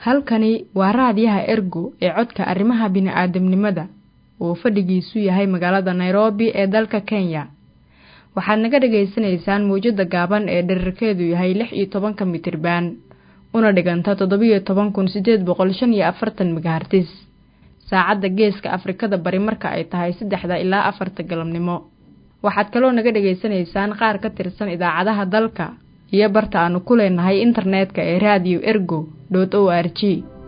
Halkani waa raadiyaha Ergo ee codka arrimaha bini'aadamnimada oo fadhigiisu yahay magaalada Nairobi ee dalka Kenya. Waxaad naga dhageysanaysaan muujada gaaban ee dhererkeedu yahay 16 mitir-baan una dhiganta 17,845 MHz. Saacadda Geeska Afrikada Bari marka ay tahay 3 ilaa 4 galabnimo. Waxaad kaloo naga dhageysanaysaan qaar ka tirsan idaacadaha dalka iyo barta aanu ku leenahay internetka ee radio ergo.org.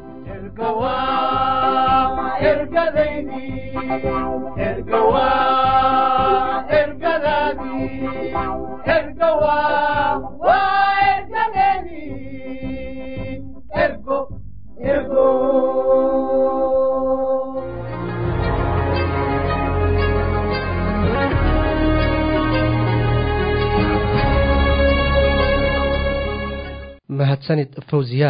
mahadsanid Fawziya.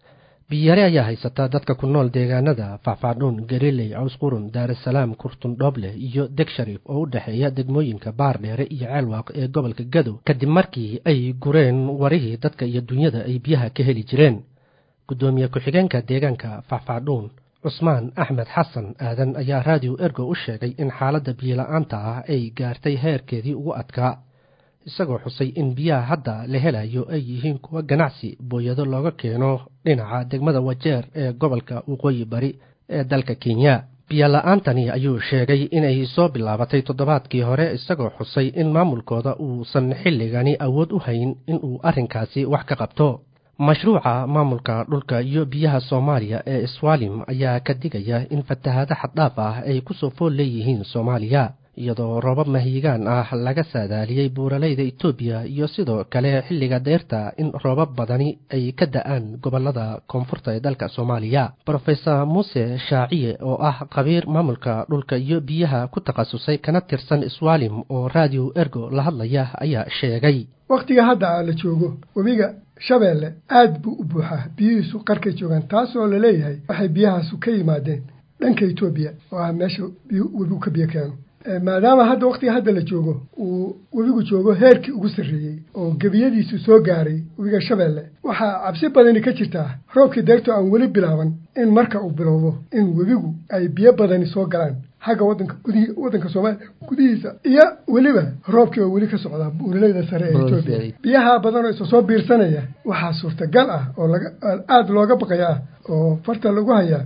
biyare ayaa haysata dadka ku nool deegaanada Faafadhuun, Gariley, Cawsqurun, Daar es Salaam, Kurtun Dhoble iyo Degsharif oo u dhaxeeya degmooyinka Baardheere iyo Ceelwaaq ee gobolka Gadow kadib markii ay gureen warihii dadka iyo dunyada ay biyaha ka heli jireen. Gudoomiye ku-xigeenka deegaanka Faafadhuun, Cusmaan Axmed Xasan Aadan ayaa Radio Ergo u sheegay in xaaladda biyo la'aanta ah ay gaartay heerkeedii ugu adkaa. isagoo xusay in biyaha hadda la helayo ay yihiin kuwa ganacsi booyado looga keeno dhinaca degmada Wajeer ee gobolka Waqooyi Bari ee dalka Kenya. biyo la'aantani ayuu sheegay inay soo bilaabatay toddobaadkii hore, isagoo xusay in maamulkooda uusan xilligani awood u hayn inuu arrinkaasi wax ka qabto. mashruuca maamulka dhulka iyo biyaha Soomaaliya ee Iswaalim ayaa ka digaya in fatahaado xad dhaaf ah ay ku soo fool leeyihiin Soomaaliya, iyadoo roobab mahiigaan ah laga saadaaliyay buuraleyda Itoobiya iyo sidoo kale xilliga deerta in roobab badani ay ka da'aan gobolada koonfurta ee dalka Soomaaliya. Professor Muuse Shaaciye oo ah khabiir maamulka dhulka iyo biyaha ku takhasusay kana tirsan Iswaalim oo Radio Ergo la hadlaya ayaa sheegay waqtiga hadda la joogo webiga Shabeelle aad buu u buuxaa, biyihiisu qarkay joogaan, taasoo la leeyahay waxay biyahaasu ka yimaadeen dhanka Itoobiya oo ah meesha webigu ka biyo keeno. maadaama hadda waqtiga hadda la joogo uu webigu joogo heerkii ugu sarreeyey oo gebiyadiisu soo gaaray webiga Shabeelle, waxaa cabsi badani ka jirtaa roobkii deerto aan weli bilaaban in marka uu bilowdo in webigu ay biyo badani soo galaan xagga waddanka Soomaaliya gudihiisa, iyo weliba roobkii oo weli ka socda buuraleyda sare ee Itoobiya. biyaha badan oo soo biirsanaya waxaa suurtagal ah oo aad looga baqayaa oo farta lagu hayaa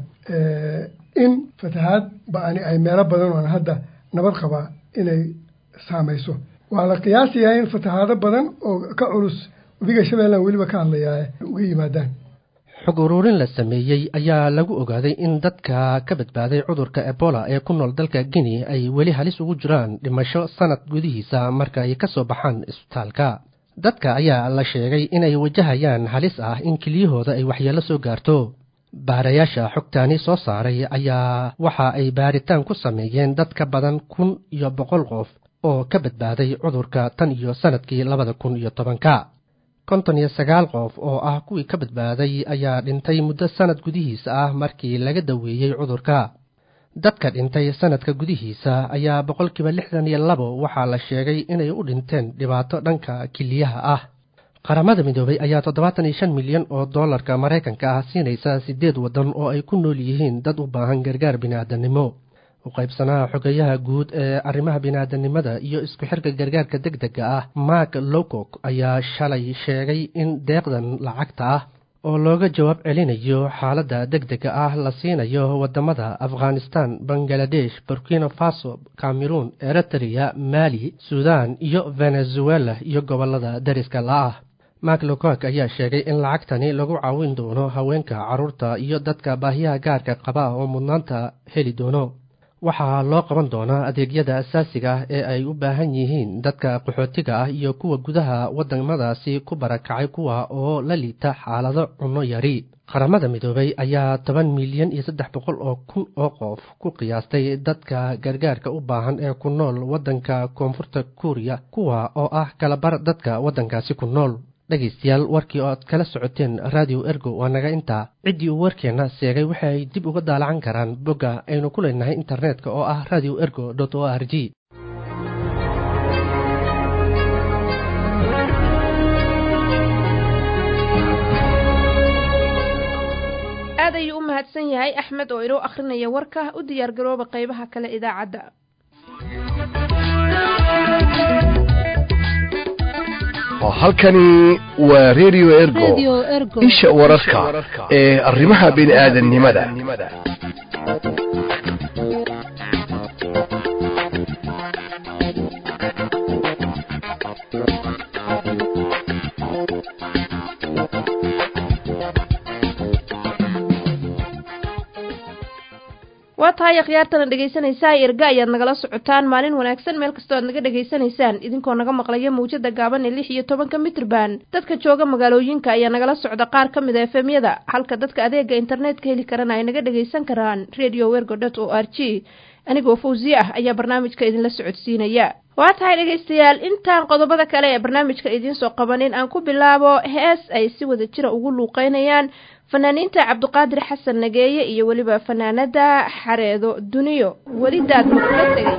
in fatahaad ba'ani ay meelo badan oo hadda nabad qaba inay saamayso. waa la qiyaasayaa in fatahaado badan oo ka culus webiga Shabeelle weliba ka hadlayaa uga yimaadaan. xog ururin la sameeyey ayaa lagu ogaaday in dadka ka badbaaday cudurka Ebola ee ku nool dalka Guinea ay weli halis ugu jiraan dhimasho sanad gudihiisa marka ay ka soo baxaan isbitaalka. dadka ayaa la sheegay inay wajahayaan halis ah in kiliyahooda ay waxyeello soo gaarto. baarayaasha xogtaani soo saaray ayaa waxa ay baaritaan ku sameeyeen dad ka badan 1,100 qof oo ka badbaaday cudurka tan iyo sanadkii 2010. 59 qof oo ah kuwii ka badbaaday ayaa dhintay muddo sanad gudihiisa ah markii laga daweeyey cudurka. dadka dhintay sanadka gudihiisa ayaa 62% waxaa la sheegay inay u dhinteen dhibaato dhanka kiliyaha ah. qaramada midoobay ayaa 75 milyan oo dollarka Mareykanka ah siinaysa 8 waddan oo ay ku nool yihiin dad u baahan gargaar bini'aadanimo. u qaybsanaha xogayaha guud ee arrimaha bini'aadanimada iyo isku xirka gargaarka degdega ah Mark Lowcock ayaa shalay sheegay in deeqdan lacagta ah oo looga jawaab celinayo xaaladda degdega ah la siinayo wadamada Afghanistan, Bangladesh, Burkina Faso, Cameroon, Eritrea, Mali, Sudan iyo Venezuela iyo gobolada dariska la ah. Mark Lowcock ayaa sheegay in lacagtani lagu caawin doono haweenka, carruurta iyo dadka baahiyaha gaarka qaba oo mudnaanta heli doono. waxaa loo qaban doonaa adeegyada asaasiga ah ee ay u baahan yihiin dadka qaxootiga ah iyo kuwa gudaha wadamadaasi ku barakacay, kuwa oo la liita xaalado cunno yari. qaramada midoobay ayaa 10,300,000 oo qof ku qiyaastay dadka gargaarka u baahan ee ku nool waddanka koonfurta Kuuriya, kuwa oo ah kala bar dadka waddankaasi ku nool. dhegeystayaal, warkii oo aad kala socoteen Radio Ergo waa naga intaa. ciddii uu warkeena seegay waxay dib uga daalacan karaan bogga aynu ku leenahay internetka oo ah radioergo.org. mahadsan yahay Axmed oo inoo akhrinaya warka u diyaar garooba qaybaha kale idaacadda. halkani waa Radio Ergo isha wararka ee arrimaha bini'aadanimada. waatahay khiyaartana dhageysanaysaa Erga ayaad nagala socotaan maalin wanaagsan meel kasta aad naga dhageysanaysaan idinkoo naga maqlaya muujada gaaban ee 16 mitir baan dadka jooga magaalooyinka ayaa nagala socda qaar kamid ah FM-yada halka dadka adeega internetka heli karana ay naga dhageysan karaan radiowergo.org anigoo Fawziya ah ayaa barnaamijka idin la socodsiinaya. waatahay dhageystayaal intaan qodobada kale ee barnaamijka idin soo qabanin aan ku bilaabo hees ay si wada jira ugu luuqeynayaan fanaaniinta Cabdiqaadir Xasan Nageeye iyo waliba fanaanada Xareedo Duniyo walidaad maqla tagay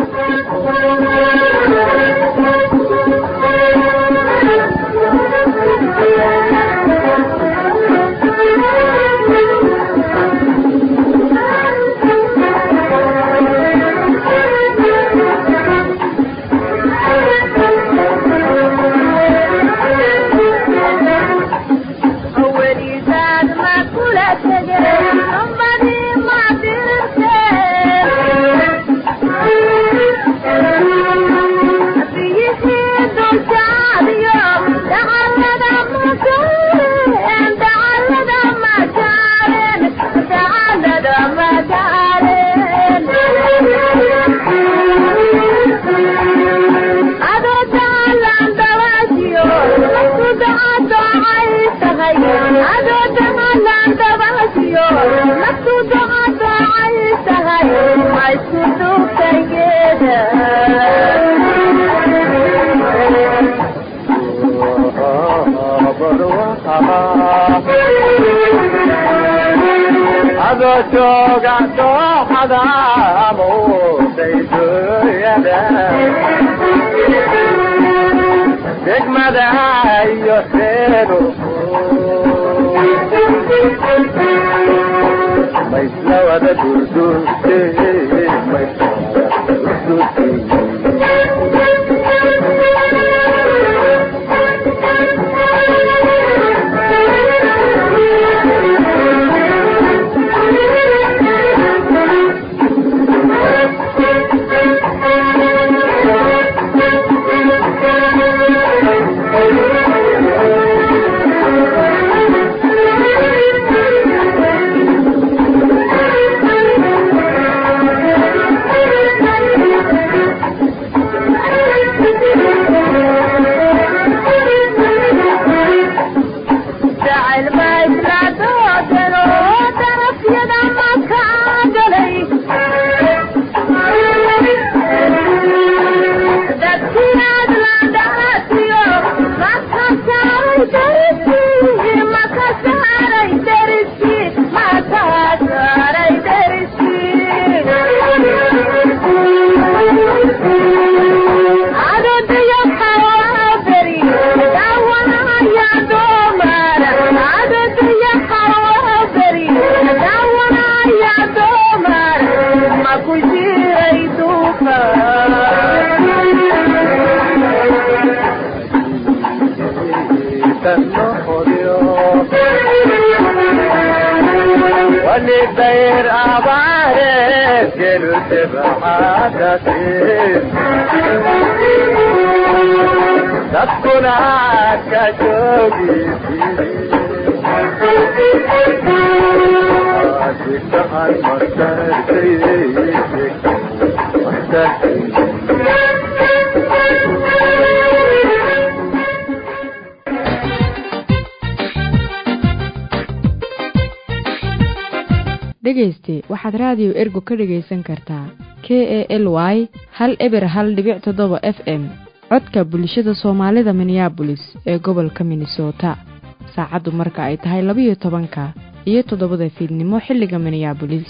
dhegeyste waxaad raadiyo Ergo ka dhageysan kartaa KALY 101.7 FM codka bulshada Soomaalida Minneapolis ee gobolka Minnesota saacadu marka ay tahay 12 iyo 7 fiidnimo xilliga Minneapolis.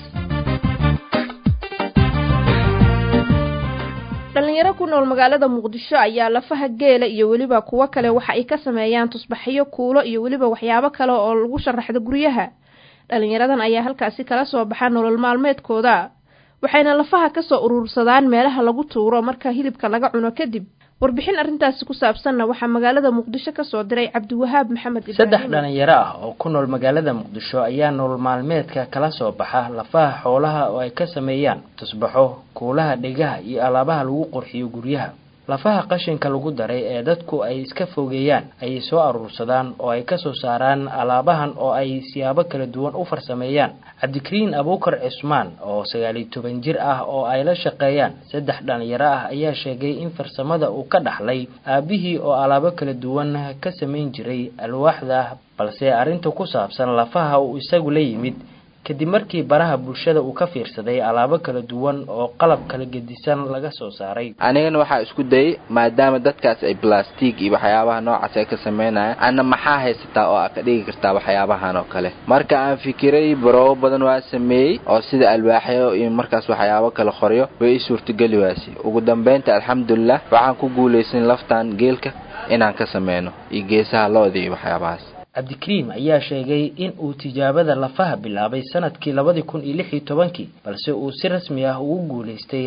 dhalinyaro ku nool magaalada Muqdisho ayaa lafaha geela iyo waliba kuwa kale waxa ay ka sameeyaan tusbaxiyo kuulo iyo waliba waxyaabo kale oo lagu sharaxdo guryaha dhalinyaradan ayaa halkaasi kala soo baxa nolol maalmeedkooda waxayna lafaha ka soo urursadaan meelaha lagu tuuro marka hilibka laga cuno kadib. warbixin arrintaasi ku saabsanna waxaa magaalada Muqdisho ka soo diray Cabdiwahaab Maxamed Ibraahim. saddex dhalinyaro ah oo ku nool magaalada Muqdisho ayaa nolol maalmeedka kala soo baxa lafaha xoolaha oo ay ka sameeyaan tusbaxo, kuulaha dhigaha iyo alaabaha lagu qurxiyo guryaha. lafaha qashinka lagu daray ee dadku ay iska fogeeyaan ay soo urursadaan oo ay ka soo saaraan alaabahan oo ay siyaabo kala duwan u farsameeyaan. Cabdikariin Abuukar Cismaan oo 19 jir ah oo ay la shaqeeyaan saddex dhalinyaro ah ayaa sheegay in farsamada uu ka dhaxlay aabihii oo alaabo kala duwan ka sameyn jiray alwaaxda, balse arrinta ku saabsan lafaha uu isagu la yimid kadib markii baraha bulshada uu ka fiirsaday alaabo kala duwan oo qalab kala gedisan laga soo saaray. anigana waxa isku day maadaama dadkaas ay plastic iyo waxyaabaha noocaas ay ka sameynayaan ana maxaa haysataa oo ka dhigi kartaa waxyaabahan oo kale. marka aan fikiray baro badan waa sameeyay oo sida alwaaxyo iyo markaas waxyaabo kala qoryo way suurtagali waasi. ugu dambeynta alxamdulillah waxaan ku guuleysan laftaan geelka inaan ka sameeyno iyo geesaha lo'da iyo waxyaabahaas. Cabdikariim ayaa sheegay in uu tijaabada lafaha bilaabay sanadkii 2016 balse uu si rasmi ah ugu guuleystay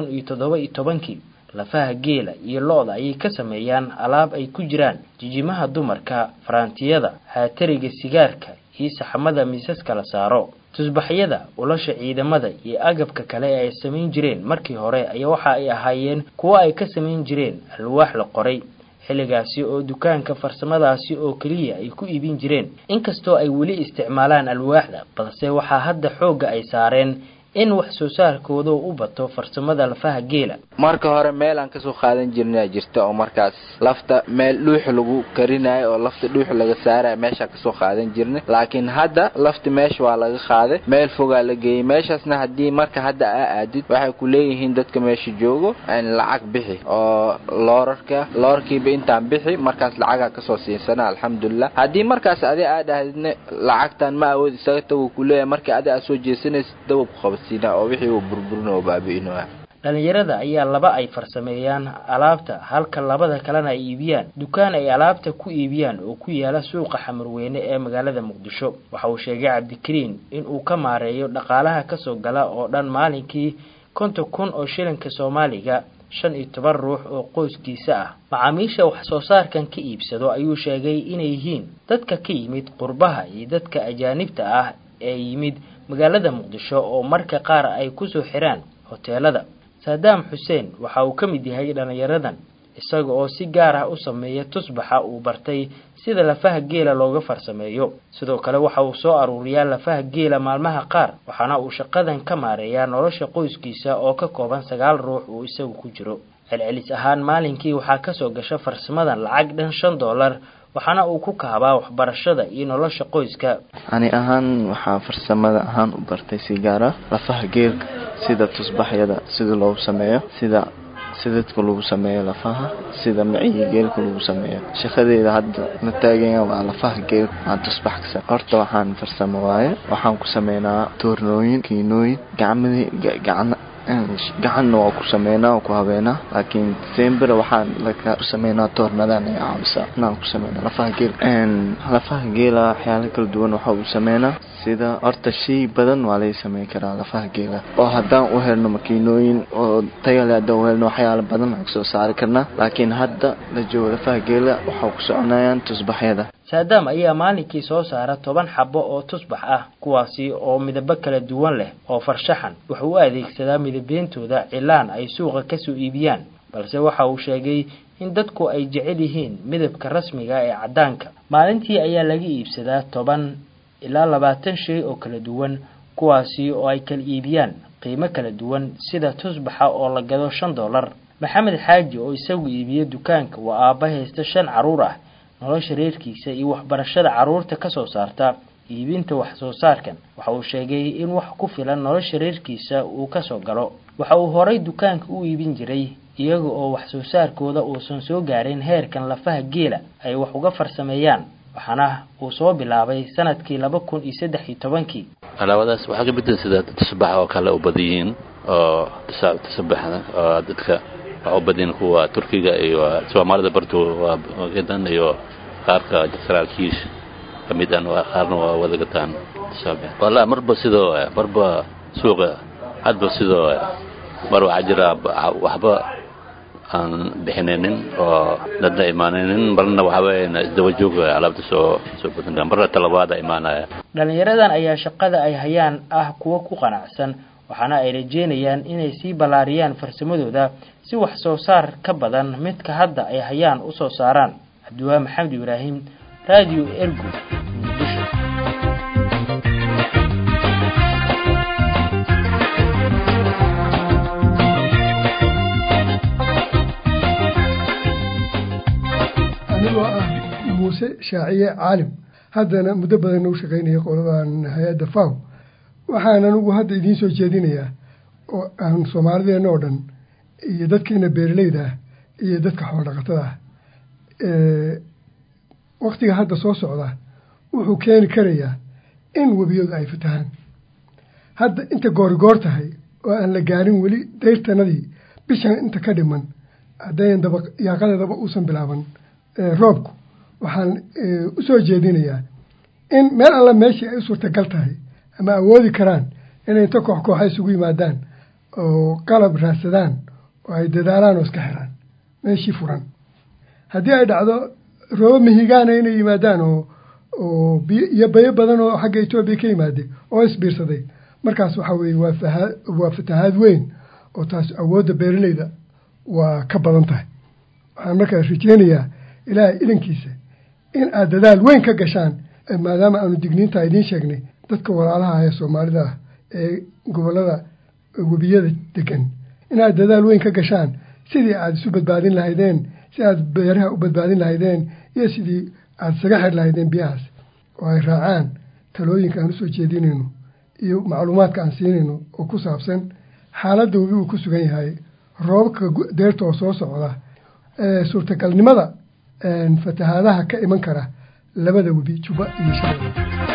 2017. lafaha geela iyo lo'da ay ka sameeyaan alaab ay ku jiraan jijimaha dumarka, faraantiyada, haatariga sigaarka iyo saxamada miisaska la saaro. tusbaxyada, ulasha ciidamada iyo agabka kale ee ay sameyn jireen markii hore ayaa waxa ay ahaayeen kuwa ay ka sameyn jireen alwaax la qoray. xilligaasi oo dukaanka farsamadaasi oo kaliya ay ku iibin jireen inkastoo ay wali isticmaalaan alwaaxda, balse waxa hadda xooga ay saareen in wax soo saarkooda u bato farsamada lafaha geela. marka hore meel aan ka soo qaadan jirnay jirta oo markaas lafta meel dhuux lagu karinayo oo lafta dhuux laga saaray meesha ka soo qaadan jirnay, laakiin hadda lafta meesha waa laga qaaday meel foga la geeyay. meeshaasna hadii marka hadda aadid waxay ku leeyihiin dadka meesha joogo in lacag bixi oo loorkiiba intaan bixi markaas lacag ka soo siisana. alxamdulillah hadii markaas aadahadna lacagtan ma awood isaga tago ku leeyahay marka aad soo jeesanaysid dawab qabad oo wixii uu burburno baabiino. dhalinyarada ayaa laba ay farsameeyaan alaabta halka labada kalena ay iibiyaan dukaan ay alaabta ku iibiyaan oo ku yaala suuqa Xamarweyne ee magaalada Muqdisho. waxa uu sheegay Cabdikariin in uu ka maareeyo dhaqaalaha ka soo gala oo dhan maalinkii 50,000 oo shilinka Soomaaliga, 15 ruux oo qoyskiisa ah. macaamiisha wax soo saarkan ka iibsado ayuu sheegay inay yihiin dadka ka yimid qurbaha iyo dadka ajaanibta ah ee yimid magaalada Muqdisho oo marka qaar ay ku soo xiraan hoteelada. Saddam Hussein waxa uu ka mid yahay dhalinyaradan isaga oo si gaar ah u sameeya tusbaxa uu bartay sida lafaha geela looga farsameeyo. sidoo kale waxa uu soo aruuriyaa lafaha geela maalmaha qaar waxaana uu shaqadan ka maareeyaa nolosha qoyskiisa oo ka kooban 9 ruux oo isagu ku jiro. celcelis ahaan maalinkii waxa ka soo gasha farsamadan lacag dhan $5 waxaana uu ku kaabaa waxbarashada iyo nolosha qoyska. ani ahaan waxa farsamada ahaan u bartay si gaar ah lafaha geelka sida tusbaxyada sida loo sameeyo sida lagu sameeyo lafaha sida miciga geelka lagu sameeyo. shaqadeeda hadda la taagan waa lafaha geelka aan tusbax ka sameeyo. horta waxaan farsamo waaye waxaan ku sameeynaa toornooyin, kiinooyin, gacan waa ku sameynaa oo ku habeena, laakiin December waxaan la sameynaa toornadan ay caawisa inaan ku sameeyno lafaha geela waxyaalo kala duwan waxa uu sameynaa sida horta shay badan waa la sameyn karaa lafaha geela oo haddaan u helno makiinooyin oo tayo leh haddaan u helno waxyaalo badan aan soo saari karnaa, laakiin hadda la joogo lafaha geela waxa ku soconayaan tusbaxyada. Saddam ayaa maalinkii soo saara 10 xabo oo tusbax ah kuwaasi oo midabo kala duwan leh oo farshaxan. wuxuu u adeegsadaa midabeentooda cilaan ay suuqa ka soo iibiyaan, balse waxa uu sheegay in dadku ay jecel yihiin midabka rasmiga ee cadaanka. maalintii ayaa laga iibsadaa 10 ilaa 20 shay oo kala duwan kuwaasi oo ay kala iibiyaan qiimo kala duwan sida tusbaxa oo la gado $5. Maxamed Xaaji oo isagu iibiyo dukaanka waa aabba haysta 5 caruur ah. nolosha reerkiisa iyo waxbarashada caruurta ka soo saarta iibinta wax soo saarkan. waxa uu sheegay in wax ku filan nolosha reerkiisa uu ka soo galo. waxa uu horay dukaanka u iibin jiray iyaga oo wax soo saarkooda uusan soo gaarin heerkan lafaha geela ay wax uga farsameeyaan, waxaana uu soo bilaabay sanadkii 2013. alaabadaas waxa ka bedel sida tusbax oo kale u badiyeen oo tusbaxna oo dadka oo badin kuwa Turkiga iyo Soomaalida barto waa geedan iyo qaarka saraakiish kamid ah qaarna waa wada gataan tasaabiix wala marba sidoo marba suuqa hadba sidoo mar waxa jira waxba aan bixinaynin oo dadna imaanaynin marna waxa weeyna isdaba joog alaabta soo badan marna talabaad imaanaya dhalinyaradan ayaa shaqada ay hayaan kuwa ku qanacsan waxaana ay rajeynayaan inay sii balaariyaan farsamadooda si wax soo saar ka badan midka hadda ay hayaan u soo saaraan Abduwa Maxamed Ibrahim Radio Ergo موسى شاعية عالم هذا مدبر إنه شقيني قولان هيدا فاو وحنا نقول هذا يدين سو جدينيا وأن سومالي نودن يدك إن بيرليدا يدك حول قطعه وقت هذا صوص على وحكين كريا إن وبيود أي فتحان هذا أنت جورته هاي وأن لجارين ولي ديرت ندي بيشان أنت كدمن هذا دبق يا قال دبق أوسن بلابن روبكو waxaan u soo jeedinayaa in meel alla meeshii ay suurtagal tahay ama awoodi karaan inay inta koox isugu yimaadaan oo qalab raadsadaan oo ay dadaalaan oo iska xiraan meeshii furan haddii ay dhacdo roob mihigaana inay yimaadaan oo iyo bayo badan oo xagga Itoobiya ka yimaaday oo isbiirsaday markaas waxa weeye waa fatahaad weyn oo taas awoodda beeraleyda waa ka badan tahay waxaan markaa rajeynayaa ilaahay idinkiisa in aad dadaal weyn ka gashaan maadaama aanu digniinta idiin sheegnay dadka walaalaha ee Soomaalida ee gobolada wabiyada degan in aad dadaal weyn ka gashaan sidii aad isu badbaadin lahaydeen si aad beeraha u badbaadin lahaydeen iyo sidii aad isaga xir lahaydeen biyahaas oo ay raacaan talooyinka aan soo jeedinayno iyo macluumaadka aan siinayno oo ku saabsan xaaladda uu ku sugan yahay roobka deerta oo soo socda suurtagalnimada fatahaadaha ka iman kara labada webi Juba iyo Shabeelle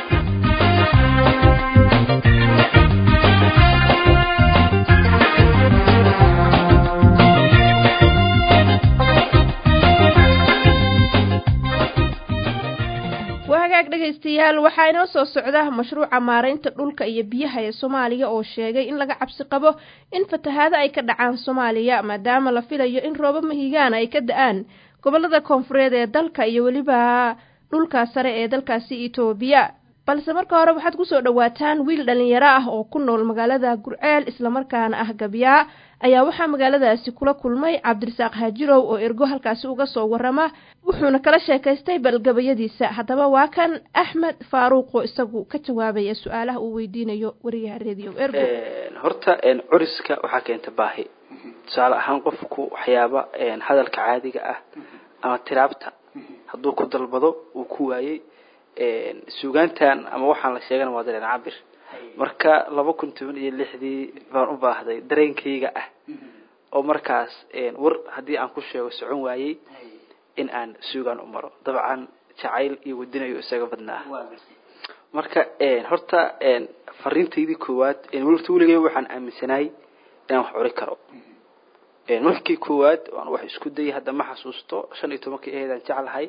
dhageystayaal waxaa inoo soo socda mashruuca maareynta dhulka iyo biyaha ee Soomaaliya oo sheegay in laga cabsi qabo in fatahaada ay ka dhacaan Soomaaliya maadaama la filayo in roobab mahigaan ay ka da'aan gobolada koonfureed ee dalka iyo waliba dhulka sare ee dalkaasi Itoobiya balse marka hore waxaad ku soo dhawaataan wiil dhalinyaro ah oo ku nool magaalada Gurceel isla markaana ah Gabiya ayaa waxa magaaladaasi kula kulmay Cabdirasaaq Haajirow oo ergo halkaasi uga soo warama wuxuuna kala sheekaystay balgabayadiisa hadaba waa kan Axmed Faaruq oo isagu ka jawaabay su'aalaha uu weydiinayo wariyaha Radio Ergo horta curiska waxa keenta baahi su'aal ahaan qofku waxyaaba hadalka caadiga ah ama tiraabta hadduu ku dalbado uu ku waayay suugaantan ama waxaan la sheegan waa dareen cabir marka 2016 baan u baahday dareenkayga ah oo markaas war hadii aan ku sheego socon waayay in aan suugaan u maro dabcan jacayl iyo wadinayo isaga badnaa marka horta fariintaydii koowaad weligeey waxaan aaminsanahay inaan wax curi karo markii koowaad waan wax isku dayay hadda ma xasuusto 15 eedan jeclahay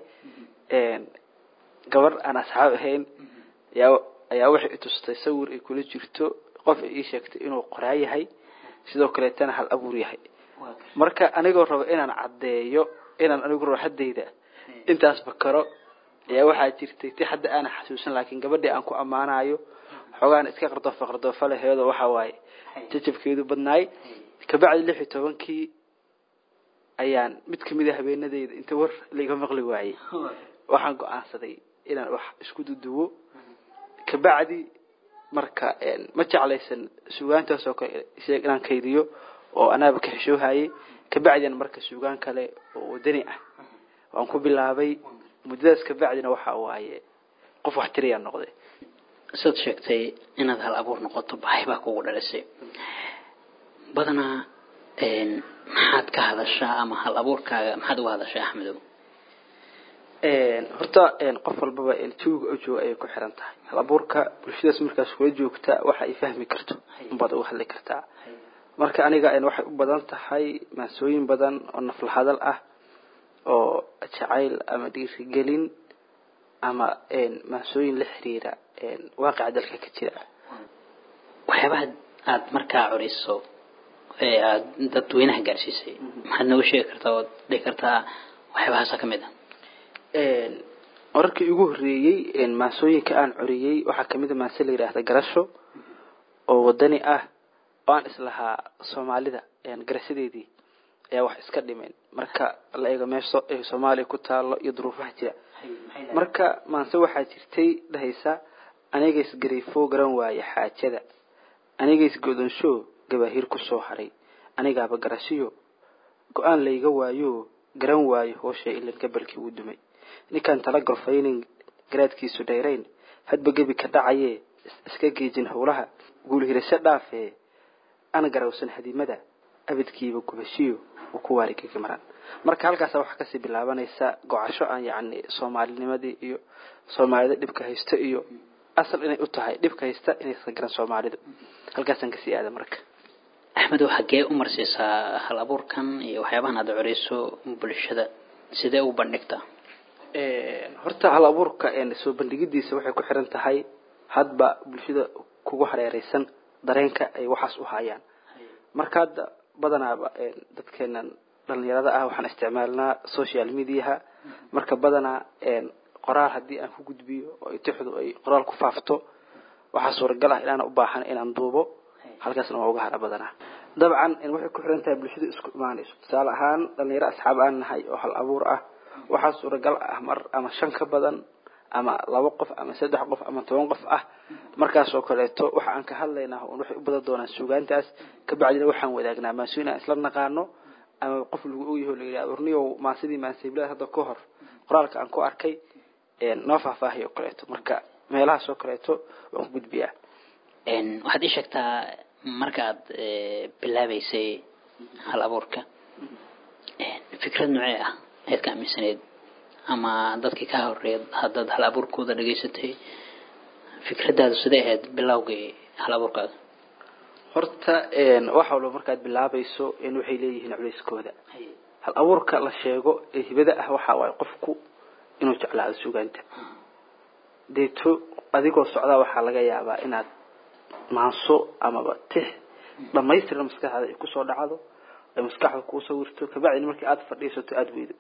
gabar aan asxaab ahayn ayaa wax i tustay sawir ay kula jirto qof ay sheegtay inuu qoraa yahay sidoo kale tan hal abuur yahay marka anigoo rabo inaan cadeeyo inaan anigu ruuxadeyda intaas bakaro ayaa waxa jirtay tii hadda aan xasuusan laakiin gabadhii aan ku amaanayo xogaan iska qardo falaheedo waxa waaye jajabkeedu badnaay ka bacdi 16kii ayaan mid kamid ah habeenadeyda inta war liga maqli waayay waxaan go'aansaday inaan wax isku duduwo ka bacdi marka ma jeclaysan suugaantaas oo kale inaan kaydiyo oo anaaba ka xishoohayay ka bacdina marka suugaan kale oo wadani ah waan ku bilaabay muddadaas ka bacdina waxa waaye qof wax tiriya noqday sad sheegtay inaad hal abuur noqoto baahi baa kugu dhalisay badana maxaad ka hadashaa ama hal abuurkaaga maxaad uga hadashaa Axmedow horta qof walba jooga oo jooga ay ku xiran tahay hal abuurka bulshadaas markaas ku joogta waxa ay fahmi karto bad u hadli kartaa marka aniga waxay u badan tahay maasooyin badan oo nafla hadal ah oo jacayl ama dhiirigelin ama maansooyin la xiriira waaqica dalka ka jira. waxyaabaha aad markaa curiso ee aad dadweynaha gaarsiisay maxaad nooga sheegi kartaa oo dhihi kartaa waxyaabahaasa ka mid ah? wararkii ugu horreeyey maansooyinka aan curiyey waxaa kamid a maanse la yidhaahda garasho oo wadani ah oo aan islahaa soomaalida garashadeedii ayaa wax iska dhimeen marka la eego meesha Soomaaliya ku taalo iyo duruufaha jira. marka maanse waxaa jirtay dhahaysa aniga isgareefo garan waaye xaajada, aniga isgodonsho gabaahir ku soo haray, anigaaba garashiyo go-aan layga waayo garan waayo hoosha ilan gabalkii uu dumay, ninkaan tala gorfaynin garaadkiisu dheerayn hadba gebi ka dhacaye iska geejin howlaha guul hirasho dhaafee ana garawsan hadimada abadkiiba gubashiyo uu ku waari ka maran. marka halkaas waxa ka sii bilaabanaysa gocasho aan yacni Soomaalinimadii iyo Soomaalida dhibka haysto iyo asal inay u tahay dhibka haysta inay iska garan Soomaalidu. halkaas aan ka sii aada marka. axmed waxa gee u marsiisaa hal abuurkan iyo waxyaabahan aad curiso bulshada sidee u bandhigtaa? horta hal abuurka soo bandhigidiisa waxay ku xiran tahay hadba bulshada kugu hareeraysan dareenka ay waxaas u hayaan. marka badanaaba dadkeenan dhalinyarada ah waxaan isticmaalnaa social media marka badanaa qoraal hadii aan ku gudbiyo oo itixdu ay qoraal ku faafto waxa suuragal ah inaan u baahan inaan duubo halkaasna waa uga hara badanaa. dabcan waxay ku xiran tahay bulshada isku imaanayso. tusaale ahaan dhalinyaro asxaab aan nahay oo hal abuur ah waxa suuragal ah mar ama 5 ka badan ama 2 qof ama 3 qof ama 10 qof ah markaas oo kaleeto waxa aan ka hadlaynaa oo waxay u badan doonaan suugaantaas ka bacdina waxaan wadaagnaa maasuuna isla naqaano ama qof lagu ogyahay la yiraahdo orniyo maasidii maasiibla hadda ka hor qoraalka aan ku arkay noo faahfaahiyo kaleeto. marka meelaha soo kaleeto waan ku gudbiyaa. waxaad ii sheegtaa markaad bilaabaysay hal abuurka fikrad noocee ah aad ka aaminsaneed ama dadkii ka horeeyay haddaad hal abuurkooda dhageysatay fikradaadu sidee ahayd bilowgii hal abuurkaaga? horta waxa walba markaad bilaabayso waxay leeyihiin culayskooda. hal abuurka la sheego ee hibada ah waxa way qofku inuu jeclaado suugaanta. deeto adigoo socda waxa laga yaabaa inaad maanso ama tix dhamaystiran maskaxdaada ay ku soo dhacdo ay maskaxda ku soo wirto ka bacdi markii aad fadhiisato aad weydo.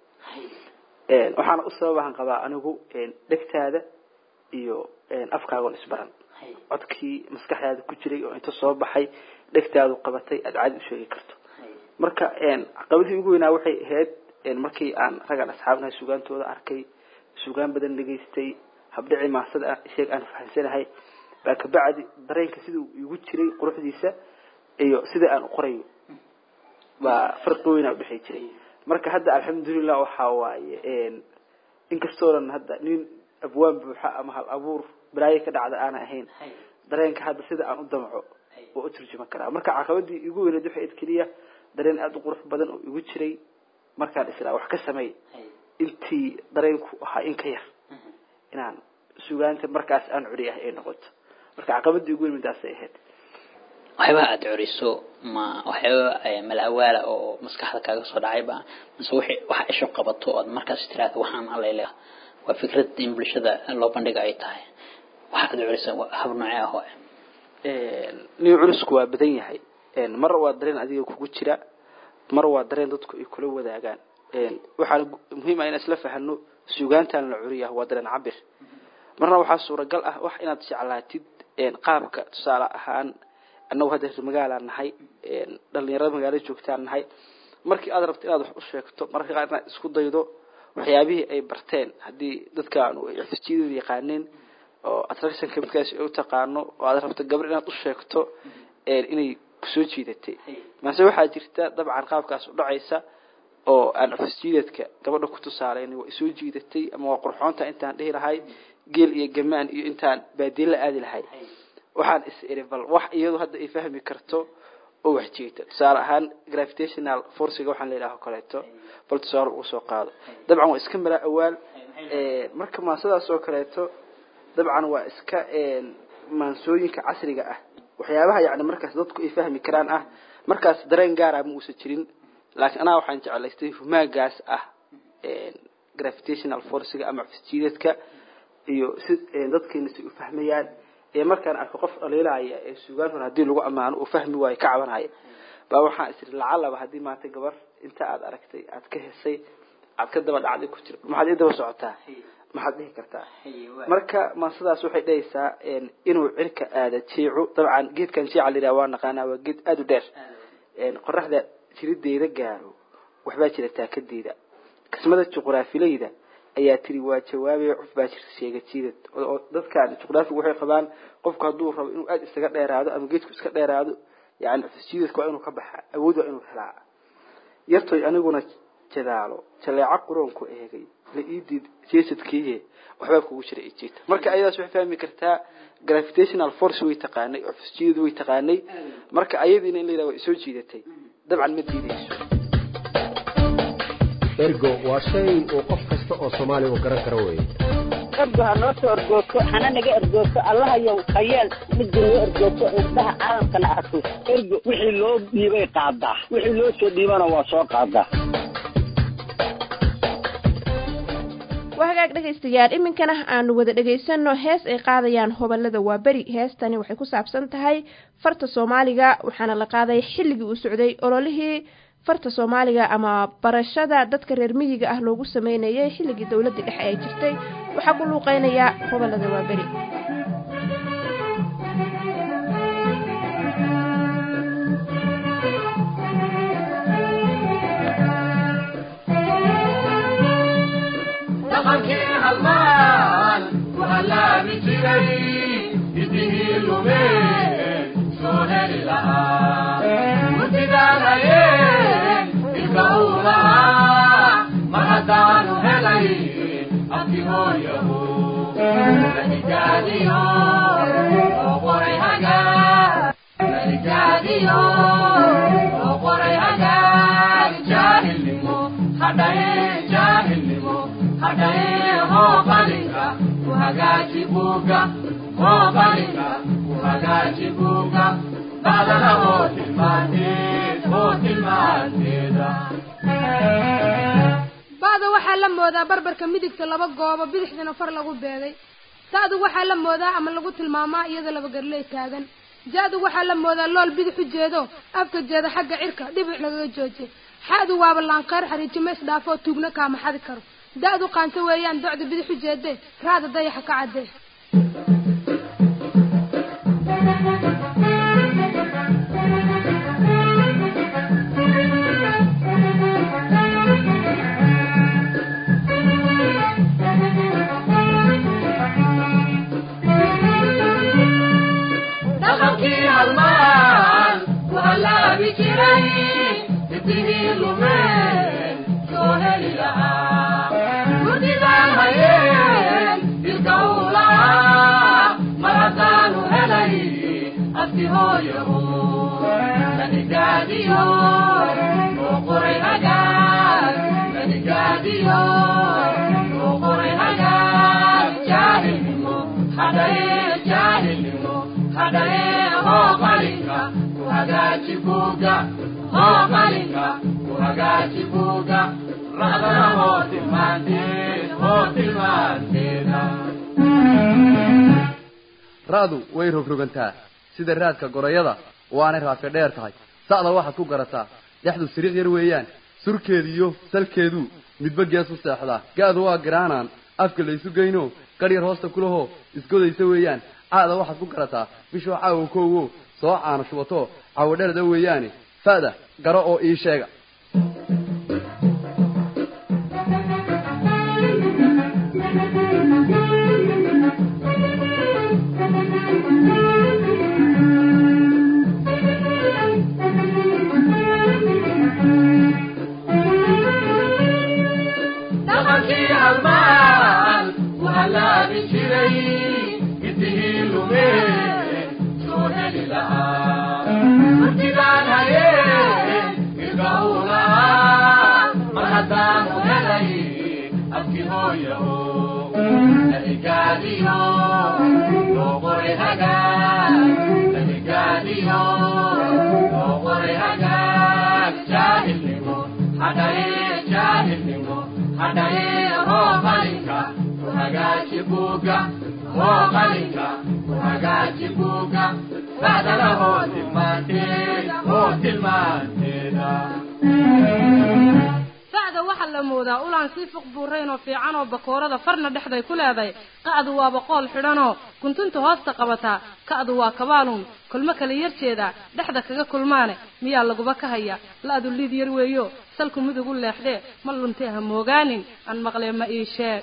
waxaan u sababahan qabaa anigu dhegtaada iyo afkaaga isbaran. codkii maskaxdaada ku jiray oo inta soo baxay dhegtaadu qabatay aad caadi u sheegi karto. marka caqabadii ugu weynaa waxay ahayd markii aan ragan asxaabna suugaantooda arkay suugaan badan dhageystay habdhici maasada sheeg aan fahansanahay baa ka bacdi dareenka siduu igu jiray quruxdiisa iyo sida aan u qorayo baa farqi weyn u dhaxay jiray. marka hadda alxamdulillah waxa waaye inkastoo hadda nin abwaan buuxa ama hal abuur baraay ka dhacda aan ahayn dareenka hadda sida aan u damco oo u turjuma karaa. marka caqabadii igu weynayd waxay kaliya dareen aad u qurux badan oo igu jiray markaan isla wax ka sameey intii dareenku waxa in ka yar inaan suugaanta markaas aan curiyahay ay noqoto. marka caqabadii ugu weyntaas ay ahayd. waxyaabaha aad curiso ma waxyaaba malawaala oo maskaxda kaaga soo dhacayba mise waxa isho qabato oo markaas tiraahdo waxaan alleeyahay waa fikrad in bulshada loo bandhigo ay tahay waxa aad curiso hab noocee ah oo niyo curisku waa badan yahay. mar waa dareen adiga kugu jira mar waa dareen dadku ay kula wadaagaan. waxa muhiim ah in isla fahanno suugaantan la curiyaa waa dareen cabir. marna waxa suuragal ah wax inaad jeclaatid qaabka tusaale ahaan annagu hadda magaalada nahay dhalinyarada magaalada joogtaan nahay markii aad rabto inaad wax u sheegto marka qaar inaad isku daydo waxyaabihii ay barteen hadii dadka aanu iftijiidada yaqaaneen oo attraction ka midkaas ay u taqaano oo aad rabto gabar inaad u sheegto inay ku soo jiidatay maase waxa jirta dabcan qaabkaas u dhacaysa oo aan iftijiidadka gabadha ku tusaalayna way soo jiidatay ama waa qurxoonta intaan dhihi lahay geel iyo gamaan iyo intaan baadila aadi lahay waxaan is-iribal wax iyadu hadda ay fahmi karto oo wax jeeta. tusaale ahaan gravitational force-ga waxaan leeyahay kaleeto bal tusaale uu soo qaado dabcan waa iska mara awaal marka maasadaas oo kaleeto dabcan waa iska maansooyinka casriga ah waxyaabaha yacni markaas dadku ay fahmi karaan ah markaas dareen gaar ah ma uusan jirin laakiin ana waxaan jeclaystay humaagaas ah gravitational force-ga ama fijiidadka iyo si dadkeena si u fahmayaan markaan arko qof dhaliilaya suugaan hore hadii lagu amaano u fahmi waayo ka cabanaya baa waxaan isir lacalaba hadii maanta gabar inta aad aragtay aad ka hesay aad ka daba dhacday ku jir maxaad idaba socotaa maxaad dhihi kartaa marka ma sidaas waxay dhaysaa inuu cirka aada jiico dabcan geedkan jiica liraa waa naqaanaa waa geed aad u dheer qoraxda jirideeda gaaro waxba jira taakadeeda kasmada juqraafilayda ayaa tiri waa jawaabay cuf baa jirta sheegatiidad oo dadka juqraafigu waxay qabaan qofku haduu rabo inuu aad isaga dheeraado ama geedku iska dheeraado yani cufsiidadku waa inuu ka baxa awood waa inuu helaa yartoy aniguna jadaalo jaleeca quroonku eegay la iidid jeesadkiye waxba kugu jira ijeeta marka ayadaas wax fahmi kartaa gravitational force way taqaanay cufsiidadu way taqaanay marka ayadiina in la yiraahdo soo jiidatay dabcan ma diidayso ergo waa shay oo qof kasta oo Soomaali oo garan karo weey ergo hanoo soo ergooto hana naga ergooto allaha yow khayal mid loo ergooto indhaha caalamka la arko ergo wixii loo dhiibay qaadaa wixii loo soo dhiibana waa soo qaadaa wahagaag dhageystayaal iminkana aanu wada dhageysano hees ay qaadayaan hobalada waa bari heestani waxay ku saabsan tahay farta Soomaaliga waxaana la qaaday xilligii uu socday ololihii farta Soomaaliga ama barashada dadka reer miyiga ah loogu sameeyay xilligii dawladda dhexe ay jirtay waxa ku luuqeynaya hobalada waa bari dhaqankii halmaan wala bijay bidihi lume soo heli lahaa mudidalaye ilkaula mahadanu helay akihoyahu najadiyo qoray haga najadiyo qoray haga jahilimo hadaye jahilimo hadaye ho balinga uhagaji buga ho balinga uhagaji buga badana ho tilmani baada waxaa la moodaa barbarka midigta laba goobo bidixdana far lagu beeday taadu waxaa la moodaa ama lagu tilmaamaa iyada laba garley taagan jaadu waxaa la moodaa lool bidix u jeedo afka jeeda xagga cirka dhibic lagaga joojiyay xaadu waaba laanqaar xariijimo isdhaafo tuugna kaama xadi karo daadu qaanto weeyaan docda bidix u jeede raada dayaxa ka cadee halmaan wala bijay bidihi lume soo heli lahaa mudidalaye ilkaula mahadanu helay akihoyahu najadiyo qoray haga najadiyo qoray haga jahilimo hadaye jahilimo hadaye ho balinga uhagaji buga ho balinga uhagaji buga radana ho tilmande raadu way rogrogantaa sida raadka gorayada waana raadka dheer tahay saada waxaad ku garataa dhaxdu siriiq yar weeyaan surkeediyo salkeedu midba gees u seexdaa gaadu waa garaanaan afka la isu geyno qariyar hoosta kulaho isgodaysa weeyaan caada waxaad ku garataa bishoo caawo koowo soo caano shubato caawo dherda weeyaane faada garo oo ii sheega dhaqankii halmaan wala bijay bidihi lume soo heli lahaa mudidalaye ilkaula mahadanu helay akihoyahu najadiyo qoray haga najadiyo qoray haga jahilimo hadaye jahilimo hadaye ho balinga وهجاجي بوجا وقليلا وهجاجي بوجا بعد له تلمانتين وتلمانتين sacda waxa la moodaa ulaan si fuq buurayn oo fiican oo bakoorada farna dhexday ku leeday qacdu waa boqol xidhanoo kuntunta hoosta qabata kacdu waa kabaalun kulma kala yarjeeda dhexda kaga kulmaane miyaa laguba ka haya laadu lid yar weeyo salku mid ugu leexdee ma luntee ha moogaanin aan maqlee ma ii sheeg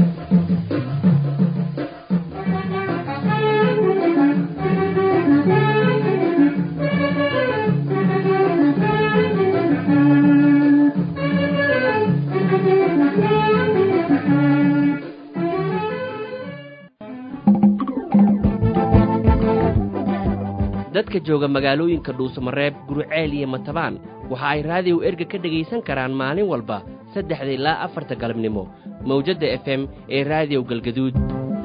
dadka jooga magaalooyinka dhuusamareeb guruceel iyo matabaan waxa ay raadiyo erga ka dhagaysan karaan maalin walba 3 ilaa 4 galabnimo mawjadda FM ee raadiyo galgaduud